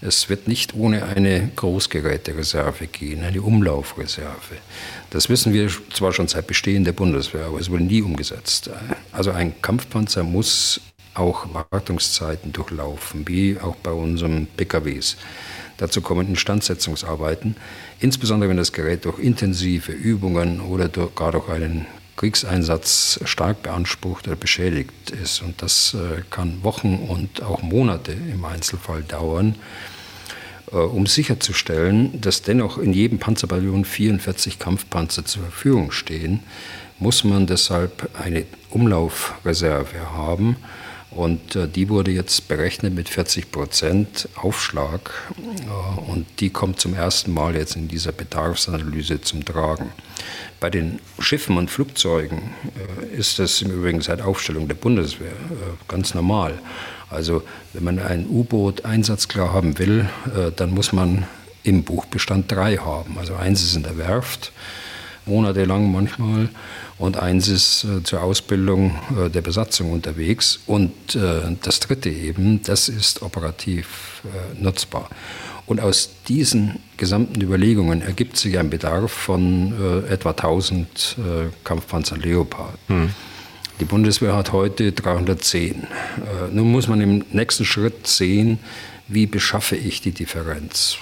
es wird nicht ohne eine Großgerätereserve gehen, eine Umlaufreserve. Das wissen wir zwar schon seit Bestehen der Bundeswehr, aber es wurde nie umgesetzt. Also ein Kampfpanzer muss auch Wartungszeiten durchlaufen, wie auch bei unseren PKWs. Dazu kommen Instandsetzungsarbeiten, insbesondere wenn das Gerät durch intensive Übungen oder gar durch einen Kriegseinsatz stark beansprucht oder beschädigt ist. Und das kann Wochen und auch Monate im Einzelfall dauern, um sicherzustellen, dass dennoch in jedem Panzerbataillon 44 Kampfpanzer zur Verfügung stehen, muss man deshalb eine Umlaufreserve haben. Und die wurde jetzt berechnet mit 40% Aufschlag und die kommt zum ersten Mal jetzt in dieser Bedarfsanalyse zum Tragen. Bei den Schiffen und Flugzeugen ist das im Übrigen seit Aufstellung der Bundeswehr ganz normal. Also wenn man ein U-Boot einsatzklar haben will, dann muss man im Buchbestand 3 haben. Also 1 ist in der Werft, monatelang manchmal, und 1 ist zur Ausbildung der Besatzung unterwegs. Und das 3. eben, das ist operativ nutzbar. Und aus diesen gesamten Überlegungen ergibt sich ein Bedarf von etwa 1000 Kampfpanzern Leopard. Die Bundeswehr hat heute 310. Nun muss man im nächsten Schritt sehen, wie beschaffe ich die Differenz.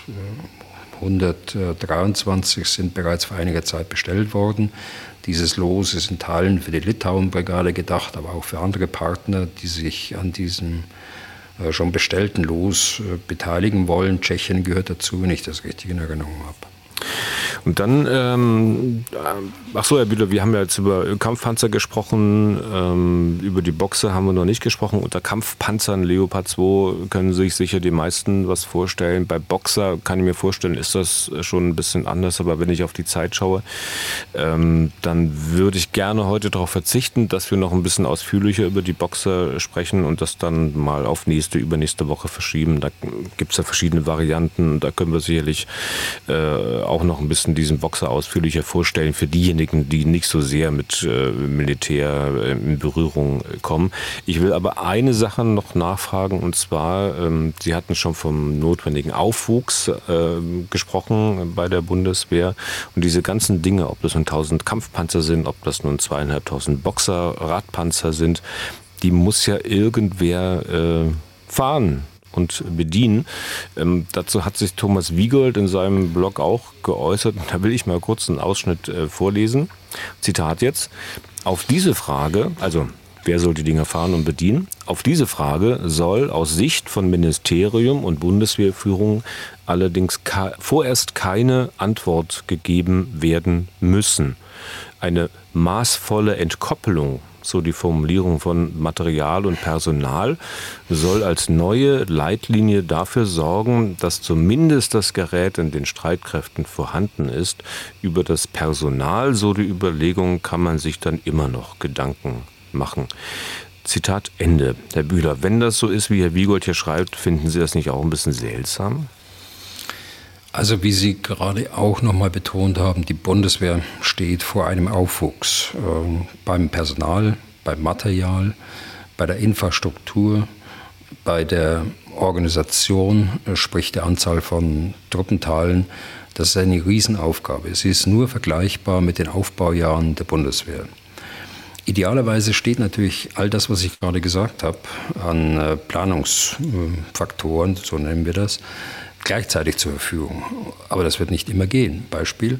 123 sind bereits vor einiger Zeit bestellt worden. Dieses Los ist in Teilen für die Litauen-Brigade gedacht, aber auch für andere Partner, die sich an diesem schon bestellten Los beteiligen wollen. Tschechien gehört dazu, wenn ich das richtig in Erinnerung habe. Und dann, Herr Bühler, wir haben ja jetzt über Kampfpanzer gesprochen, über die Boxer haben wir noch nicht gesprochen. Unter Kampfpanzern Leopard 2 können sich sicher die meisten was vorstellen. Bei Boxer kann ich mir vorstellen, ist das schon ein bisschen anders, aber wenn ich auf die Zeit schaue, dann würde ich gerne heute darauf verzichten, dass wir noch ein bisschen ausführlicher über die Boxer sprechen und das dann mal auf übernächste Woche verschieben. Da gibt es ja verschiedene Varianten, da können wir sicherlich auch noch ein bisschen diesen Boxer ausführlicher vorstellen für diejenigen, die nicht so sehr mit Militär in Berührung kommen. Ich will aber eine Sache noch nachfragen, und zwar, Sie hatten schon vom notwendigen Aufwuchs gesprochen bei der Bundeswehr und diese ganzen Dinge, ob das nun 1000 Kampfpanzer sind, ob das nun 2500 Boxer, Radpanzer sind, die muss ja irgendwer fahren und bedienen. Dazu hat sich Thomas Wiegold in seinem Blog auch geäußert. Da will ich mal kurz einen Ausschnitt vorlesen. Zitat jetzt. Auf diese Frage, also wer soll die Dinger fahren und bedienen? Auf diese Frage soll aus Sicht von Ministerium und Bundeswehrführung allerdings vorerst keine Antwort gegeben werden müssen. Eine maßvolle Entkoppelung, so die Formulierung von Material und Personal, soll als neue Leitlinie dafür sorgen, dass zumindest das Gerät in den Streitkräften vorhanden ist. Über das Personal, so die Überlegung, kann man sich dann immer noch Gedanken machen. Zitat Ende. Herr Bühler, wenn das so ist, wie Herr Wiegold hier schreibt, finden Sie das nicht auch ein bisschen seltsam? Also wie Sie gerade auch nochmal betont haben, die Bundeswehr steht vor einem Aufwuchs beim Personal, beim Material, bei der Infrastruktur, bei der Organisation, sprich der Anzahl von Truppenteilen. Das ist eine Riesenaufgabe. Sie ist nur vergleichbar mit den Aufbaujahren der Bundeswehr. Idealerweise steht natürlich all das, was ich gerade gesagt habe, an Planungsfaktoren, so nennen wir das, gleichzeitig zur Verfügung. Aber das wird nicht immer gehen. Beispiel,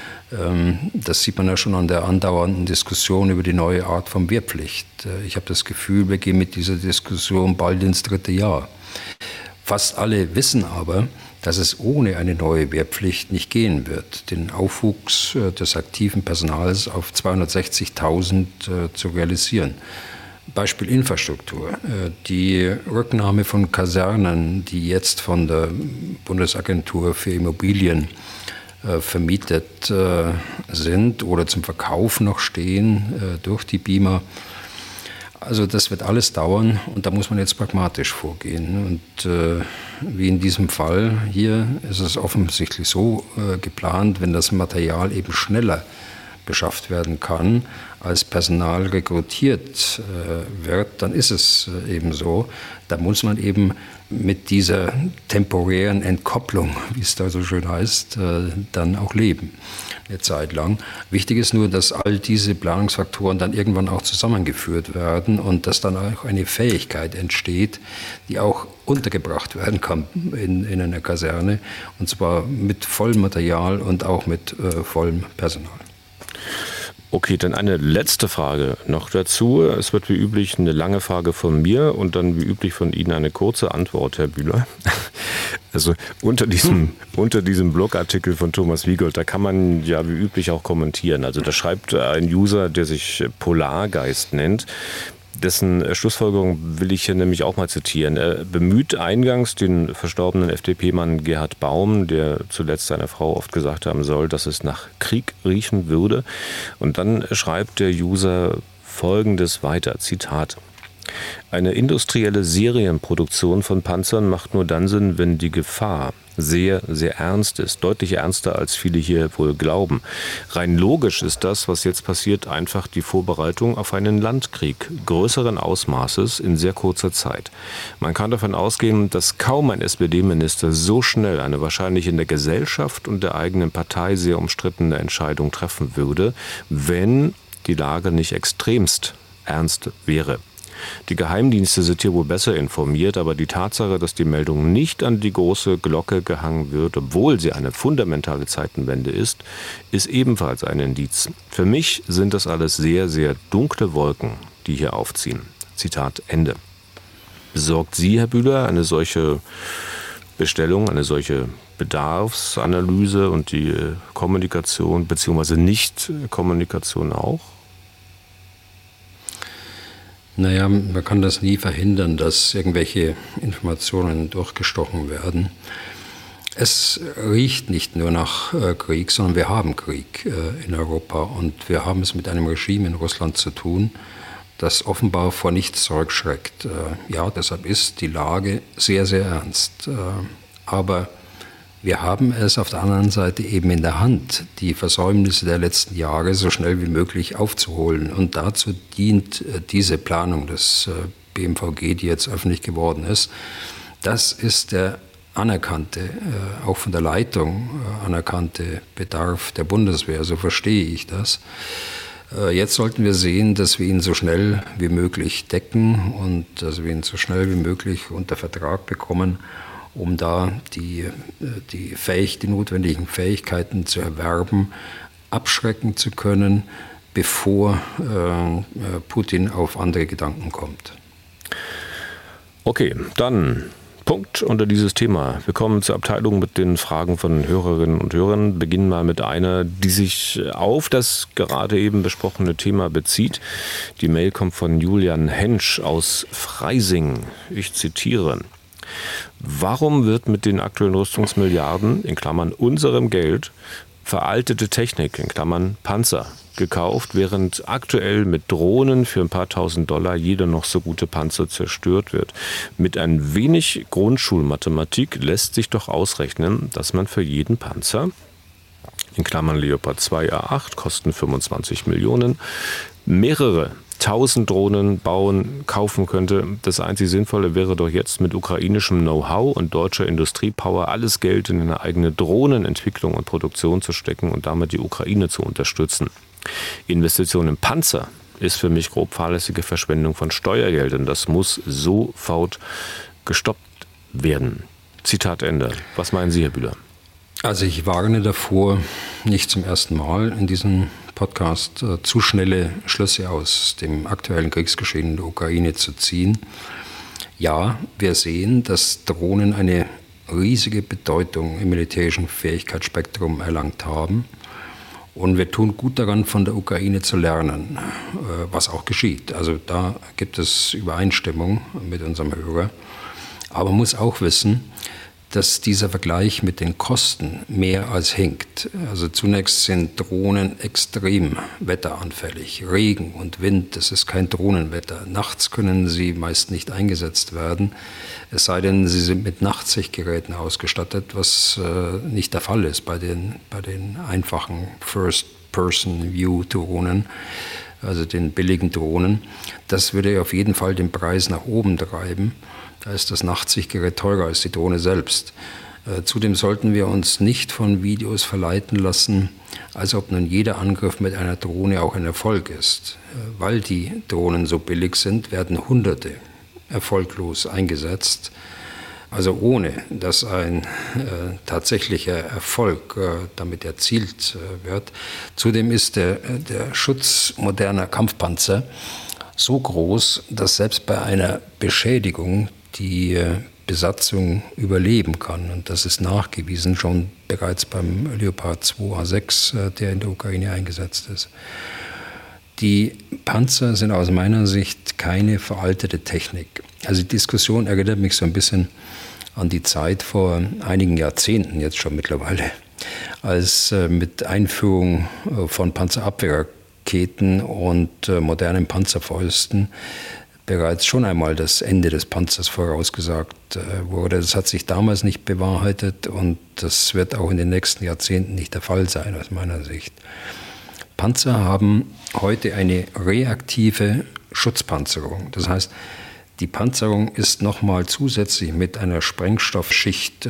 das sieht man ja schon an der andauernden Diskussion über die neue Art von Wehrpflicht. Ich habe das Gefühl, wir gehen mit dieser Diskussion bald ins 3. Jahr. Fast alle wissen aber, dass es ohne eine neue Wehrpflicht nicht gehen wird, den Aufwuchs des aktiven Personals auf 260.000 zu realisieren. Beispiel Infrastruktur. Die Rücknahme von Kasernen, die jetzt von der Bundesagentur für Immobilien vermietet sind oder zum Verkauf noch stehen durch die BIMA. Also das wird alles dauern und da muss man jetzt pragmatisch vorgehen. Und wie in diesem Fall hier ist es offensichtlich so geplant, wenn das Material eben schneller beschafft werden kann, als Personal rekrutiert wird, dann ist es eben so. Da muss man eben mit dieser temporären Entkopplung, wie es da so schön heißt, dann auch leben, eine Zeit lang. Wichtig ist nur, dass all diese Planungsfaktoren dann irgendwann auch zusammengeführt werden und dass dann auch eine Fähigkeit entsteht, die auch untergebracht werden kann in einer Kaserne, und zwar mit vollem Material und auch mit vollem Personal. Okay, dann eine letzte Frage noch dazu. Es wird wie üblich eine lange Frage von mir und dann wie üblich von Ihnen eine kurze Antwort, Herr Bühler. Also unter diesem Blogartikel von Thomas Wiegold, da kann man ja wie üblich auch kommentieren. Also da schreibt ein User, der sich Polargeist nennt. Dessen Schlussfolgerung will ich hier nämlich auch mal zitieren. Er bemüht eingangs den verstorbenen FDP-Mann Gerhard Baum, der zuletzt seiner Frau oft gesagt haben soll, dass es nach Krieg riechen würde. Und dann schreibt der User Folgendes weiter, Zitat: Eine industrielle Serienproduktion von Panzern macht nur dann Sinn, wenn die Gefahr sehr, sehr ernst ist. Deutlich ernster, als viele hier wohl glauben. Rein logisch ist das, was jetzt passiert, einfach die Vorbereitung auf einen Landkrieg größeren Ausmaßes in sehr kurzer Zeit. Man kann davon ausgehen, dass kaum ein SPD-Minister so schnell eine wahrscheinlich in der Gesellschaft und der eigenen Partei sehr umstrittene Entscheidung treffen würde, wenn die Lage nicht extremst ernst wäre. Die Geheimdienste sind hier wohl besser informiert, aber die Tatsache, dass die Meldung nicht an die große Glocke gehangen wird, obwohl sie eine fundamentale Zeitenwende ist ebenfalls ein Indiz. Für mich sind das alles sehr, sehr dunkle Wolken, die hier aufziehen. Zitat Ende. Besorgt Sie, Herr Bühler, eine solche Bestellung, eine solche Bedarfsanalyse und die Kommunikation bzw. Nicht-Kommunikation auch? Naja, man kann das nie verhindern, dass irgendwelche Informationen durchgestochen werden. Es riecht nicht nur nach Krieg, sondern wir haben Krieg in Europa und wir haben es mit einem Regime in Russland zu tun, das offenbar vor nichts zurückschreckt. Ja, deshalb ist die Lage sehr, sehr ernst. Aber wir haben es auf der anderen Seite eben in der Hand, die Versäumnisse der letzten Jahre so schnell wie möglich aufzuholen. Und dazu dient diese Planung des BMVG, die jetzt öffentlich geworden ist. Das ist der anerkannte, auch von der Leitung anerkannte Bedarf der Bundeswehr, so verstehe ich das. Jetzt sollten wir sehen, dass wir ihn so schnell wie möglich decken und dass wir ihn so schnell wie möglich unter Vertrag bekommen, um da die notwendigen Fähigkeiten zu erwerben, abschrecken zu können, bevor Putin auf andere Gedanken kommt. Okay, dann Punkt unter dieses Thema. Wir kommen zur Abteilung mit den Fragen von Hörerinnen und Hörern. Beginnen mal mit einer, die sich auf das gerade eben besprochene Thema bezieht. Die Mail kommt von Julian Hensch aus Freising. Ich zitiere: Warum wird mit den aktuellen Rüstungsmilliarden, in Klammern unserem Geld, veraltete Technik, in Klammern Panzer, gekauft, während aktuell mit Drohnen für ein paar tausend $, jeder noch so gute Panzer zerstört wird? Mit ein wenig Grundschulmathematik lässt sich doch ausrechnen, dass man für jeden Panzer, in Klammern Leopard 2 A8, kosten 25 Millionen, mehrere 1000 Drohnen bauen, kaufen könnte. Das einzig Sinnvolle wäre doch jetzt mit ukrainischem Know-how und deutscher Industriepower alles Geld in eine eigene Drohnenentwicklung und Produktion zu stecken und damit die Ukraine zu unterstützen. Investition in Panzer ist für mich grob fahrlässige Verschwendung von Steuergeldern. Das muss sofort gestoppt werden. Zitat Ende. Was meinen Sie, Herr Bühler? Also ich warne davor, nicht zum ersten Mal in diesem Podcast zu schnelle Schlüsse aus dem aktuellen Kriegsgeschehen in der Ukraine zu ziehen. Ja, wir sehen, dass Drohnen eine riesige Bedeutung im militärischen Fähigkeitsspektrum erlangt haben. Und wir tun gut daran, von der Ukraine zu lernen, was auch geschieht. Also da gibt es Übereinstimmung mit unserem Hörer. Aber man muss auch wissen, dass dieser Vergleich mit den Kosten mehr als hinkt. Also zunächst sind Drohnen extrem wetteranfällig. Regen und Wind, das ist kein Drohnenwetter. Nachts können sie meist nicht eingesetzt werden, es sei denn, sie sind mit Nachtsichtgeräten ausgestattet, was nicht der Fall ist bei den einfachen First Third-Person-View-Drohnen, also den billigen Drohnen. Das würde auf jeden Fall den Preis nach oben treiben. Da ist das Nachtsichtgerät teurer als die Drohne selbst. Zudem sollten wir uns nicht von Videos verleiten lassen, als ob nun jeder Angriff mit einer Drohne auch ein Erfolg ist. Weil die Drohnen so billig sind, werden Hunderte erfolglos eingesetzt. Also ohne, dass ein tatsächlicher Erfolg damit erzielt wird. Zudem ist der Schutz moderner Kampfpanzer so groß, dass selbst bei einer Beschädigung die Besatzung überleben kann. Und das ist nachgewiesen, schon bereits beim Leopard 2A6, der in der Ukraine eingesetzt ist. Die Panzer sind aus meiner Sicht keine veraltete Technik. Also die Diskussion erinnert mich so ein bisschen an die Zeit vor einigen Jahrzehnten, jetzt schon mittlerweile, als mit Einführung von Panzerabwehrraketen und modernen Panzerfäusten bereits schon einmal das Ende des Panzers vorausgesagt wurde. Das hat sich damals nicht bewahrheitet und das wird auch in den nächsten Jahrzehnten nicht der Fall sein, aus meiner Sicht. Panzer haben heute eine reaktive Schutzpanzerung. Das heißt, die Panzerung ist nochmal zusätzlich mit einer Sprengstoffschicht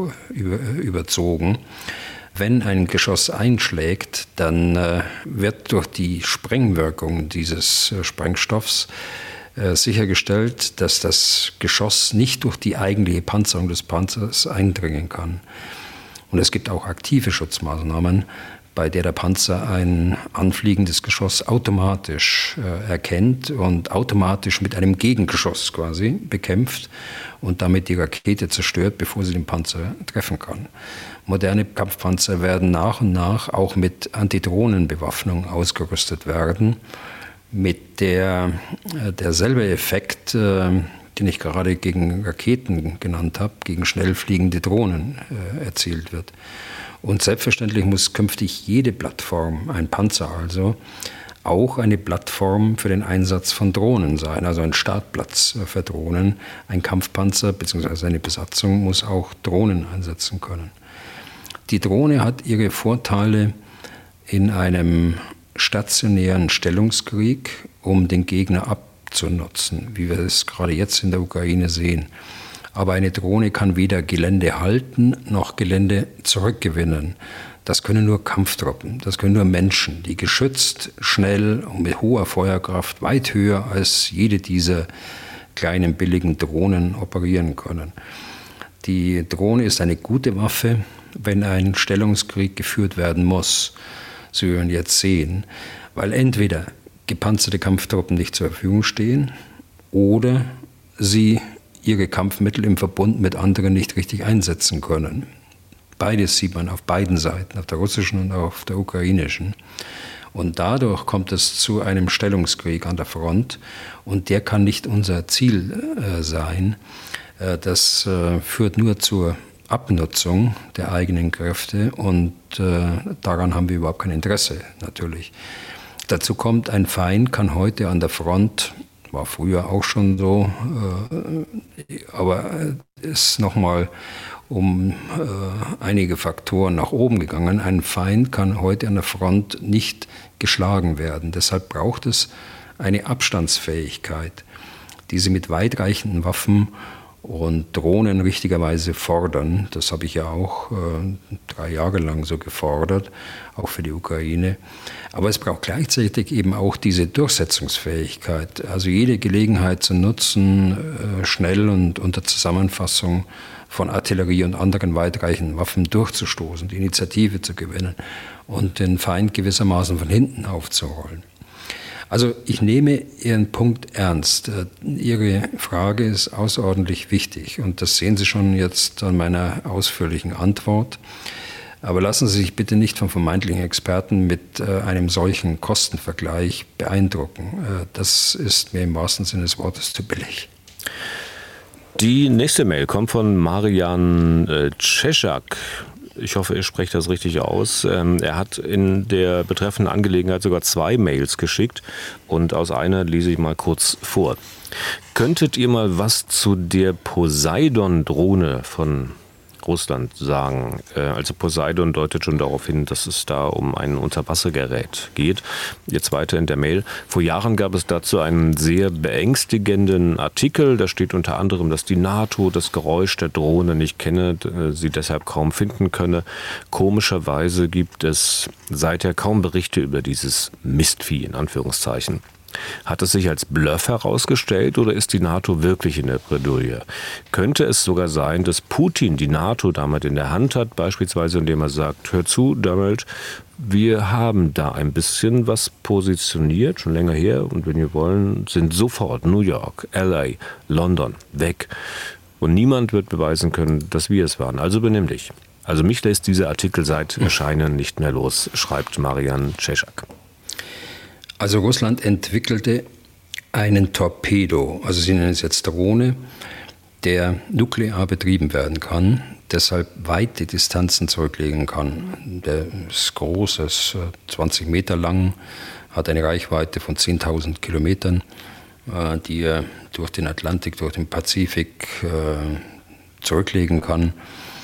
überzogen. Wenn ein Geschoss einschlägt, dann wird durch die Sprengwirkung dieses Sprengstoffs sichergestellt, dass das Geschoss nicht durch die eigentliche Panzerung des Panzers eindringen kann. Und es gibt auch aktive Schutzmaßnahmen, bei der der Panzer ein anfliegendes Geschoss automatisch erkennt und automatisch mit einem Gegengeschoss quasi bekämpft und damit die Rakete zerstört, bevor sie den Panzer treffen kann. Moderne Kampfpanzer werden nach und nach auch mit Antidrohnenbewaffnung ausgerüstet werden, mit derselbe Effekt, den ich gerade gegen Raketen genannt habe, gegen schnell fliegende Drohnen erzielt wird. Und selbstverständlich muss künftig jede Plattform, ein Panzer also, auch eine Plattform für den Einsatz von Drohnen sein, also ein Startplatz für Drohnen. Ein Kampfpanzer bzw. seine Besatzung muss auch Drohnen einsetzen können. Die Drohne hat ihre Vorteile in einem stationären Stellungskrieg, um den Gegner abzunutzen, wie wir es gerade jetzt in der Ukraine sehen. Aber eine Drohne kann weder Gelände halten noch Gelände zurückgewinnen. Das können nur Kampftruppen, das können nur Menschen, die geschützt, schnell und mit hoher Feuerkraft, weit höher als jede dieser kleinen billigen Drohnen operieren können. Die Drohne ist eine gute Waffe, wenn ein Stellungskrieg geführt werden muss. Sie werden jetzt sehen, weil entweder gepanzerte Kampftruppen nicht zur Verfügung stehen oder sie ihre Kampfmittel im Verbund mit anderen nicht richtig einsetzen können. Beides sieht man auf beiden Seiten, auf der russischen und auf der ukrainischen. Und dadurch kommt es zu einem Stellungskrieg an der Front und der kann nicht unser Ziel sein. Das führt nur zur Abnutzung der eigenen Kräfte und daran haben wir überhaupt kein Interesse natürlich. Dazu kommt, ein Feind kann heute an der Front, war früher auch schon so, aber ist nochmal um einige Faktoren nach oben gegangen. Ein Feind kann heute an der Front nicht geschlagen werden. Deshalb braucht es eine Abstandsfähigkeit, die sie mit weitreichenden Waffen und Drohnen richtigerweise fordern. Das habe ich ja auch 3 Jahre lang so gefordert, auch für die Ukraine. Aber es braucht gleichzeitig eben auch diese Durchsetzungsfähigkeit, also jede Gelegenheit zu nutzen, schnell und unter Zusammenfassung von Artillerie und anderen weitreichenden Waffen durchzustoßen, die Initiative zu gewinnen und den Feind gewissermaßen von hinten aufzurollen. Also ich nehme Ihren Punkt ernst. Ihre Frage ist außerordentlich wichtig und das sehen Sie schon jetzt an meiner ausführlichen Antwort. Aber lassen Sie sich bitte nicht von vermeintlichen Experten mit einem solchen Kostenvergleich beeindrucken. Das ist mir im wahrsten Sinne des Wortes zu billig. Die nächste Mail kommt von Marian Czeschak. Ich hoffe, ich spreche das richtig aus. Er hat in der betreffenden Angelegenheit sogar 2 Mails geschickt und aus einer lese ich mal kurz vor. Könntet ihr mal was zu der Poseidon-Drohne von Russland sagen. Also Poseidon deutet schon darauf hin, dass es da um ein Unterwassergerät geht. Jetzt weiter in der Mail. Vor Jahren gab es dazu einen sehr beängstigenden Artikel. Da steht unter anderem, dass die NATO das Geräusch der Drohne nicht kenne, sie deshalb kaum finden könne. Komischerweise gibt es seither kaum Berichte über dieses Mistvieh in Anführungszeichen. Hat es sich als Bluff herausgestellt oder ist die NATO wirklich in der Bredouille? Könnte es sogar sein, dass Putin die NATO damit in der Hand hat, beispielsweise indem er sagt, hör zu, Donald, wir haben da ein bisschen was positioniert, schon länger her, und wenn wir wollen, sind sofort New York, LA, London weg. Und niemand wird beweisen können, dass wir es waren. Also benimm dich. Also mich lässt dieser Artikel seit Erscheinen nicht mehr los, schreibt Marian Czeschak. Also Russland entwickelte einen Torpedo, also sie nennen es jetzt Drohne, der nuklear betrieben werden kann, deshalb weite Distanzen zurücklegen kann. Der ist groß, ist 20 Meter lang, hat eine Reichweite von 10.000 Kilometern, die er durch den Atlantik, durch den Pazifik zurücklegen kann.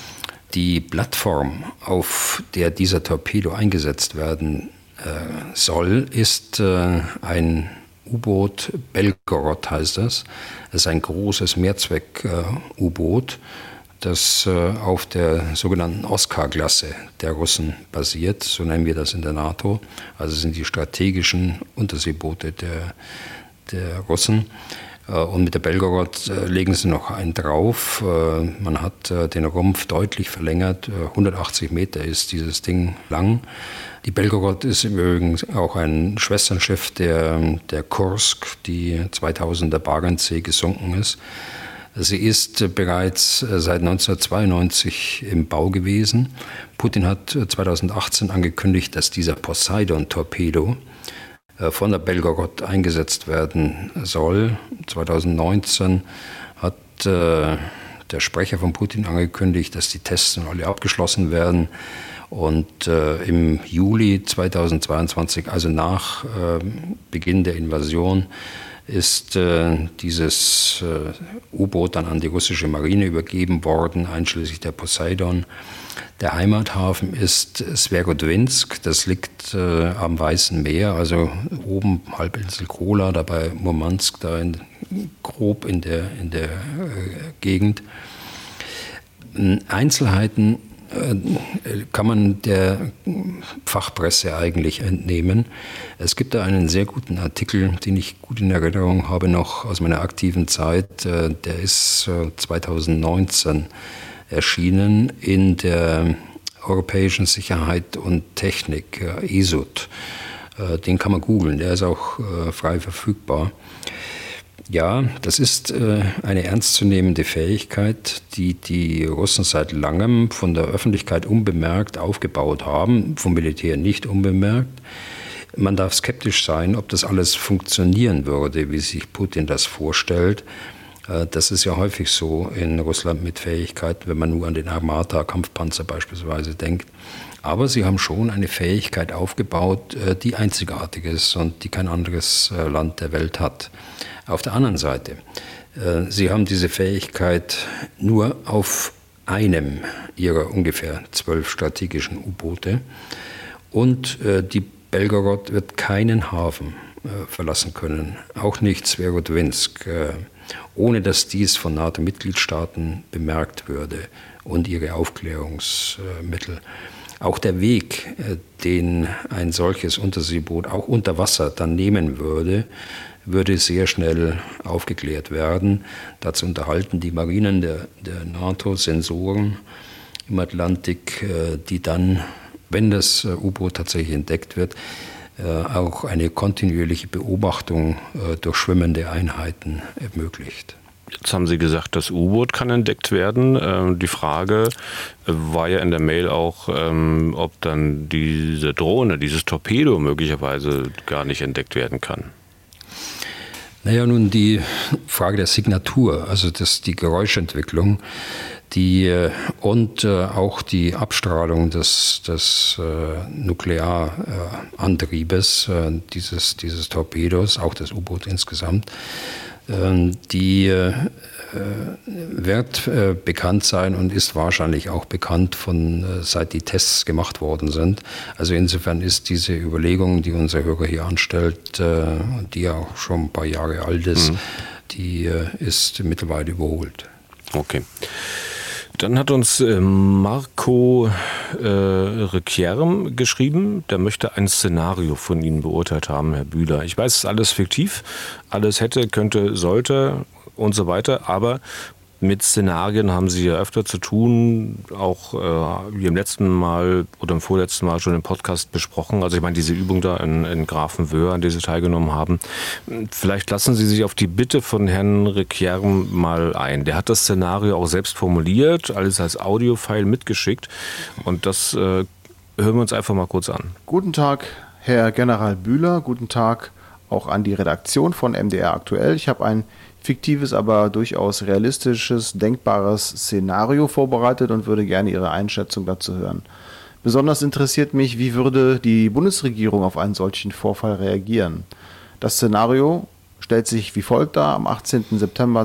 Die Plattform, auf der dieser Torpedo eingesetzt werden soll, ist ein U-Boot, Belgorod heißt das. Es ist ein großes Mehrzweck-U-Boot, das auf der sogenannten Oskar-Klasse der Russen basiert, so nennen wir das in der NATO. Also sind die strategischen Unterseeboote der Russen. Und mit der Belgorod legen sie noch einen drauf. Man hat den Rumpf deutlich verlängert. 180 Meter ist dieses Ding lang. Die Belgorod ist übrigens auch ein Schwesternschiff der Kursk, die 2000er Barentssee gesunken ist. Sie ist bereits seit 1992 im Bau gewesen. Putin hat 2018 angekündigt, dass dieser Poseidon-Torpedo von der Belgorod eingesetzt werden soll. 2019 hat der Sprecher von Putin angekündigt, dass die Tests nun alle abgeschlossen werden. Und im Juli 2022, also nach Beginn der Invasion, ist dieses U-Boot dann an die russische Marine übergeben worden, einschließlich der Poseidon. Der Heimathafen ist Swerodwinsk, das liegt am Weißen Meer, also oben Halbinsel Kola, dabei Murmansk, da grob in der Gegend. Einzelheiten kann man der Fachpresse eigentlich entnehmen. Es gibt da einen sehr guten Artikel, den ich gut in Erinnerung habe, noch aus meiner aktiven Zeit. Der ist 2019 erschienen in der Europäischen Sicherheit und Technik, ESUT. Den kann man googeln, der ist auch frei verfügbar. Ja, das ist eine ernstzunehmende Fähigkeit, die die Russen seit langem von der Öffentlichkeit unbemerkt aufgebaut haben, vom Militär nicht unbemerkt. Man darf skeptisch sein, ob das alles funktionieren würde, wie sich Putin das vorstellt. Das ist ja häufig so in Russland mit Fähigkeiten, wenn man nur an den Armata-Kampfpanzer beispielsweise denkt. Aber sie haben schon eine Fähigkeit aufgebaut, die einzigartig ist und die kein anderes Land der Welt hat. Auf der anderen Seite, sie haben diese Fähigkeit nur auf einem ihrer ungefähr 12 strategischen U-Boote und die Belgorod wird keinen Hafen verlassen können, auch nicht Swerodwinsk, ohne dass dies von NATO-Mitgliedstaaten bemerkt würde und ihre Aufklärungsmittel. Auch der Weg, den ein solches Unterseeboot auch unter Wasser dann nehmen würde sehr schnell aufgeklärt werden. Dazu unterhalten die Marinen der NATO Sensoren im Atlantik, die dann, wenn das U-Boot tatsächlich entdeckt wird, auch eine kontinuierliche Beobachtung durch schwimmende Einheiten ermöglicht. Jetzt haben Sie gesagt, das U-Boot kann entdeckt werden. Die Frage war ja in der Mail auch, ob dann diese Drohne, dieses Torpedo möglicherweise gar nicht entdeckt werden kann. Naja, nun die Frage der Signatur, also die Geräuschentwicklung, und auch die Abstrahlung des Nuklearantriebes dieses Torpedos, auch das U-Boot insgesamt, die wird bekannt sein und ist wahrscheinlich auch bekannt seit die Tests gemacht worden sind. Also insofern ist diese Überlegung, die unser Hörer hier anstellt, die ja auch schon ein paar Jahre alt ist, die ist mittlerweile überholt. Okay. Dann hat uns Marco Requierm geschrieben, der möchte ein Szenario von Ihnen beurteilt haben, Herr Bühler. Ich weiß, es ist alles fiktiv, alles hätte, könnte, sollte und so weiter, aber mit Szenarien haben Sie ja öfter zu tun, auch wie im letzten Mal oder im vorletzten Mal schon im Podcast besprochen. Also ich meine, diese Übung da in Grafenwöhr, an der Sie teilgenommen haben. Vielleicht lassen Sie sich auf die Bitte von Herrn Requierm mal ein. Der hat das Szenario auch selbst formuliert, alles als Audiofile mitgeschickt. Und das hören wir uns einfach mal kurz an. Guten Tag, Herr General Bühler. Guten Tag auch an die Redaktion von MDR Aktuell. Ich habe ein fiktives, aber durchaus realistisches, denkbares Szenario vorbereitet und würde gerne Ihre Einschätzung dazu hören. Besonders interessiert mich, wie würde die Bundesregierung auf einen solchen Vorfall reagieren? Das Szenario stellt sich wie folgt dar. Am 18. September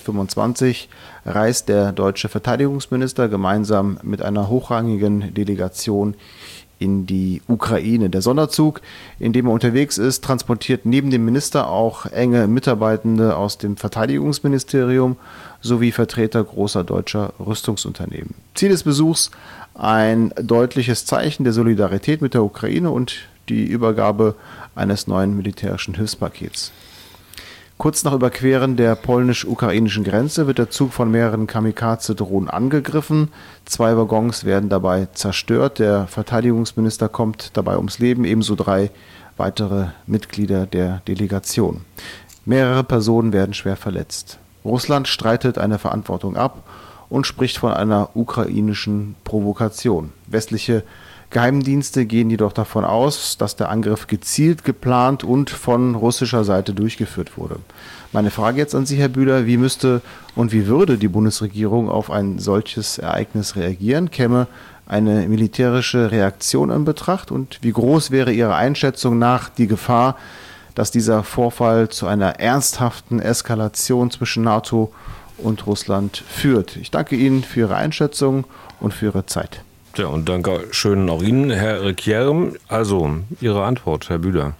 2025 reist der deutsche Verteidigungsminister gemeinsam mit einer hochrangigen Delegation in die Ukraine. Der Sonderzug, in dem er unterwegs ist, transportiert neben dem Minister auch enge Mitarbeitende aus dem Verteidigungsministerium sowie Vertreter großer deutscher Rüstungsunternehmen. Ziel des Besuchs: ein deutliches Zeichen der Solidarität mit der Ukraine und die Übergabe eines neuen militärischen Hilfspakets. Kurz nach Überqueren der polnisch-ukrainischen Grenze wird der Zug von mehreren Kamikaze-Drohnen angegriffen. 2 Waggons werden dabei zerstört. Der Verteidigungsminister kommt dabei ums Leben, ebenso 3 weitere Mitglieder der Delegation. Mehrere Personen werden schwer verletzt. Russland streitet eine Verantwortung ab und spricht von einer ukrainischen Provokation. Westliche Geheimdienste gehen jedoch davon aus, dass der Angriff gezielt, geplant und von russischer Seite durchgeführt wurde. Meine Frage jetzt an Sie, Herr Bühler: Wie müsste und wie würde die Bundesregierung auf ein solches Ereignis reagieren? Käme eine militärische Reaktion in Betracht? Und wie groß wäre Ihrer Einschätzung nach die Gefahr, dass dieser Vorfall zu einer ernsthaften Eskalation zwischen NATO und Russland führt? Ich danke Ihnen für Ihre Einschätzung und für Ihre Zeit. Ja, und danke schön auch Ihnen, Herr Requierm. Also, Ihre Antwort, Herr Bühler.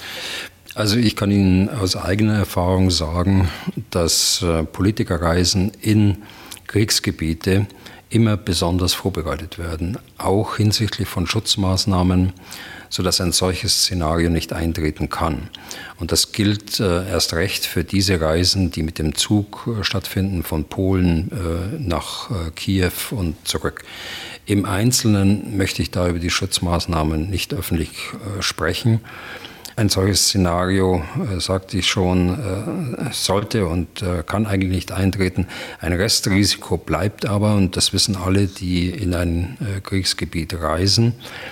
Also ich kann Ihnen aus eigener Erfahrung sagen, dass Politikerreisen in Kriegsgebiete immer besonders vorbereitet werden, auch hinsichtlich von Schutzmaßnahmen, sodass ein solches Szenario nicht eintreten kann. Und das gilt erst recht für diese Reisen, die mit dem Zug stattfinden, von Polen nach Kiew und zurück. Im Einzelnen möchte ich da über die Schutzmaßnahmen nicht öffentlich sprechen. Ein solches Szenario, sagte ich schon, sollte und kann eigentlich nicht eintreten. Ein Restrisiko bleibt aber, und das wissen alle, die in ein Kriegsgebiet reisen.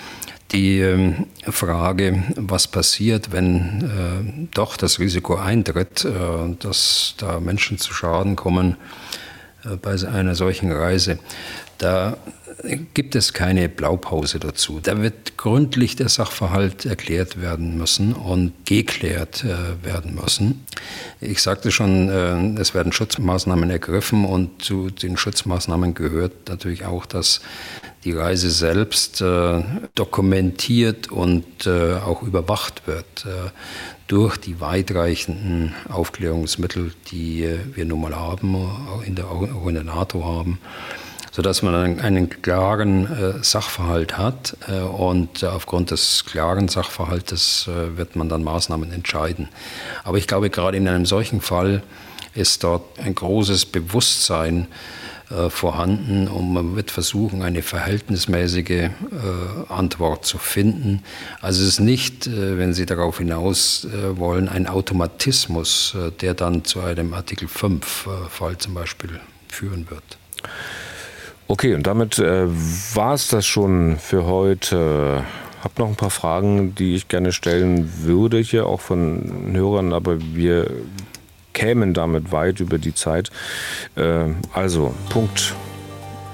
Die Frage, was passiert, wenn doch das Risiko eintritt, dass da Menschen zu Schaden kommen bei einer solchen Reise, da gibt es keine Blaupause dazu. Da wird gründlich der Sachverhalt erklärt werden müssen und geklärt werden müssen. Ich sagte schon, es werden Schutzmaßnahmen ergriffen, und zu den Schutzmaßnahmen gehört natürlich auch, dass die Reise selbst dokumentiert und auch überwacht wird durch die weitreichenden Aufklärungsmittel, die wir nun mal haben, auch in der NATO haben, sodass man einen klaren Sachverhalt hat, und aufgrund des klaren Sachverhaltes wird man dann Maßnahmen entscheiden. Aber ich glaube, gerade in einem solchen Fall ist dort ein großes Bewusstsein vorhanden, und man wird versuchen, eine verhältnismäßige Antwort zu finden. Also es ist nicht, wenn Sie darauf hinaus wollen, ein Automatismus, der dann zu einem Artikel 5 Fall zum Beispiel führen wird. Okay, und damit war es das schon für heute. Ich habe noch ein paar Fragen, die ich gerne stellen würde, hier auch von Hörern, aber wir kämen damit weit über die Zeit. Also, Punkt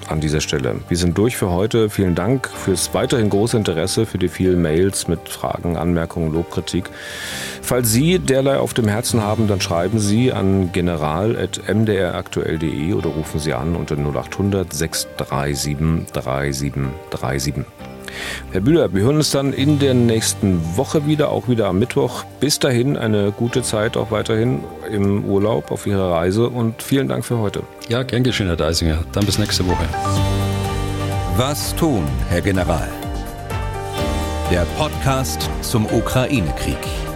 an dieser Stelle. Wir sind durch für heute. Vielen Dank fürs weiterhin große Interesse, für die vielen Mails mit Fragen, Anmerkungen, Lob, Kritik. Falls Sie derlei auf dem Herzen haben, dann schreiben Sie an general@mdraktuell.de oder rufen Sie an unter 0800 637 3737. Herr Bühler, wir hören uns dann in der nächsten Woche wieder, auch wieder am Mittwoch. Bis dahin eine gute Zeit auch weiterhin im Urlaub auf Ihrer Reise und vielen Dank für heute. Ja, gern geschehen, Herr Deisinger. Dann bis nächste Woche. Was tun, Herr General? Der Podcast zum Ukraine-Krieg.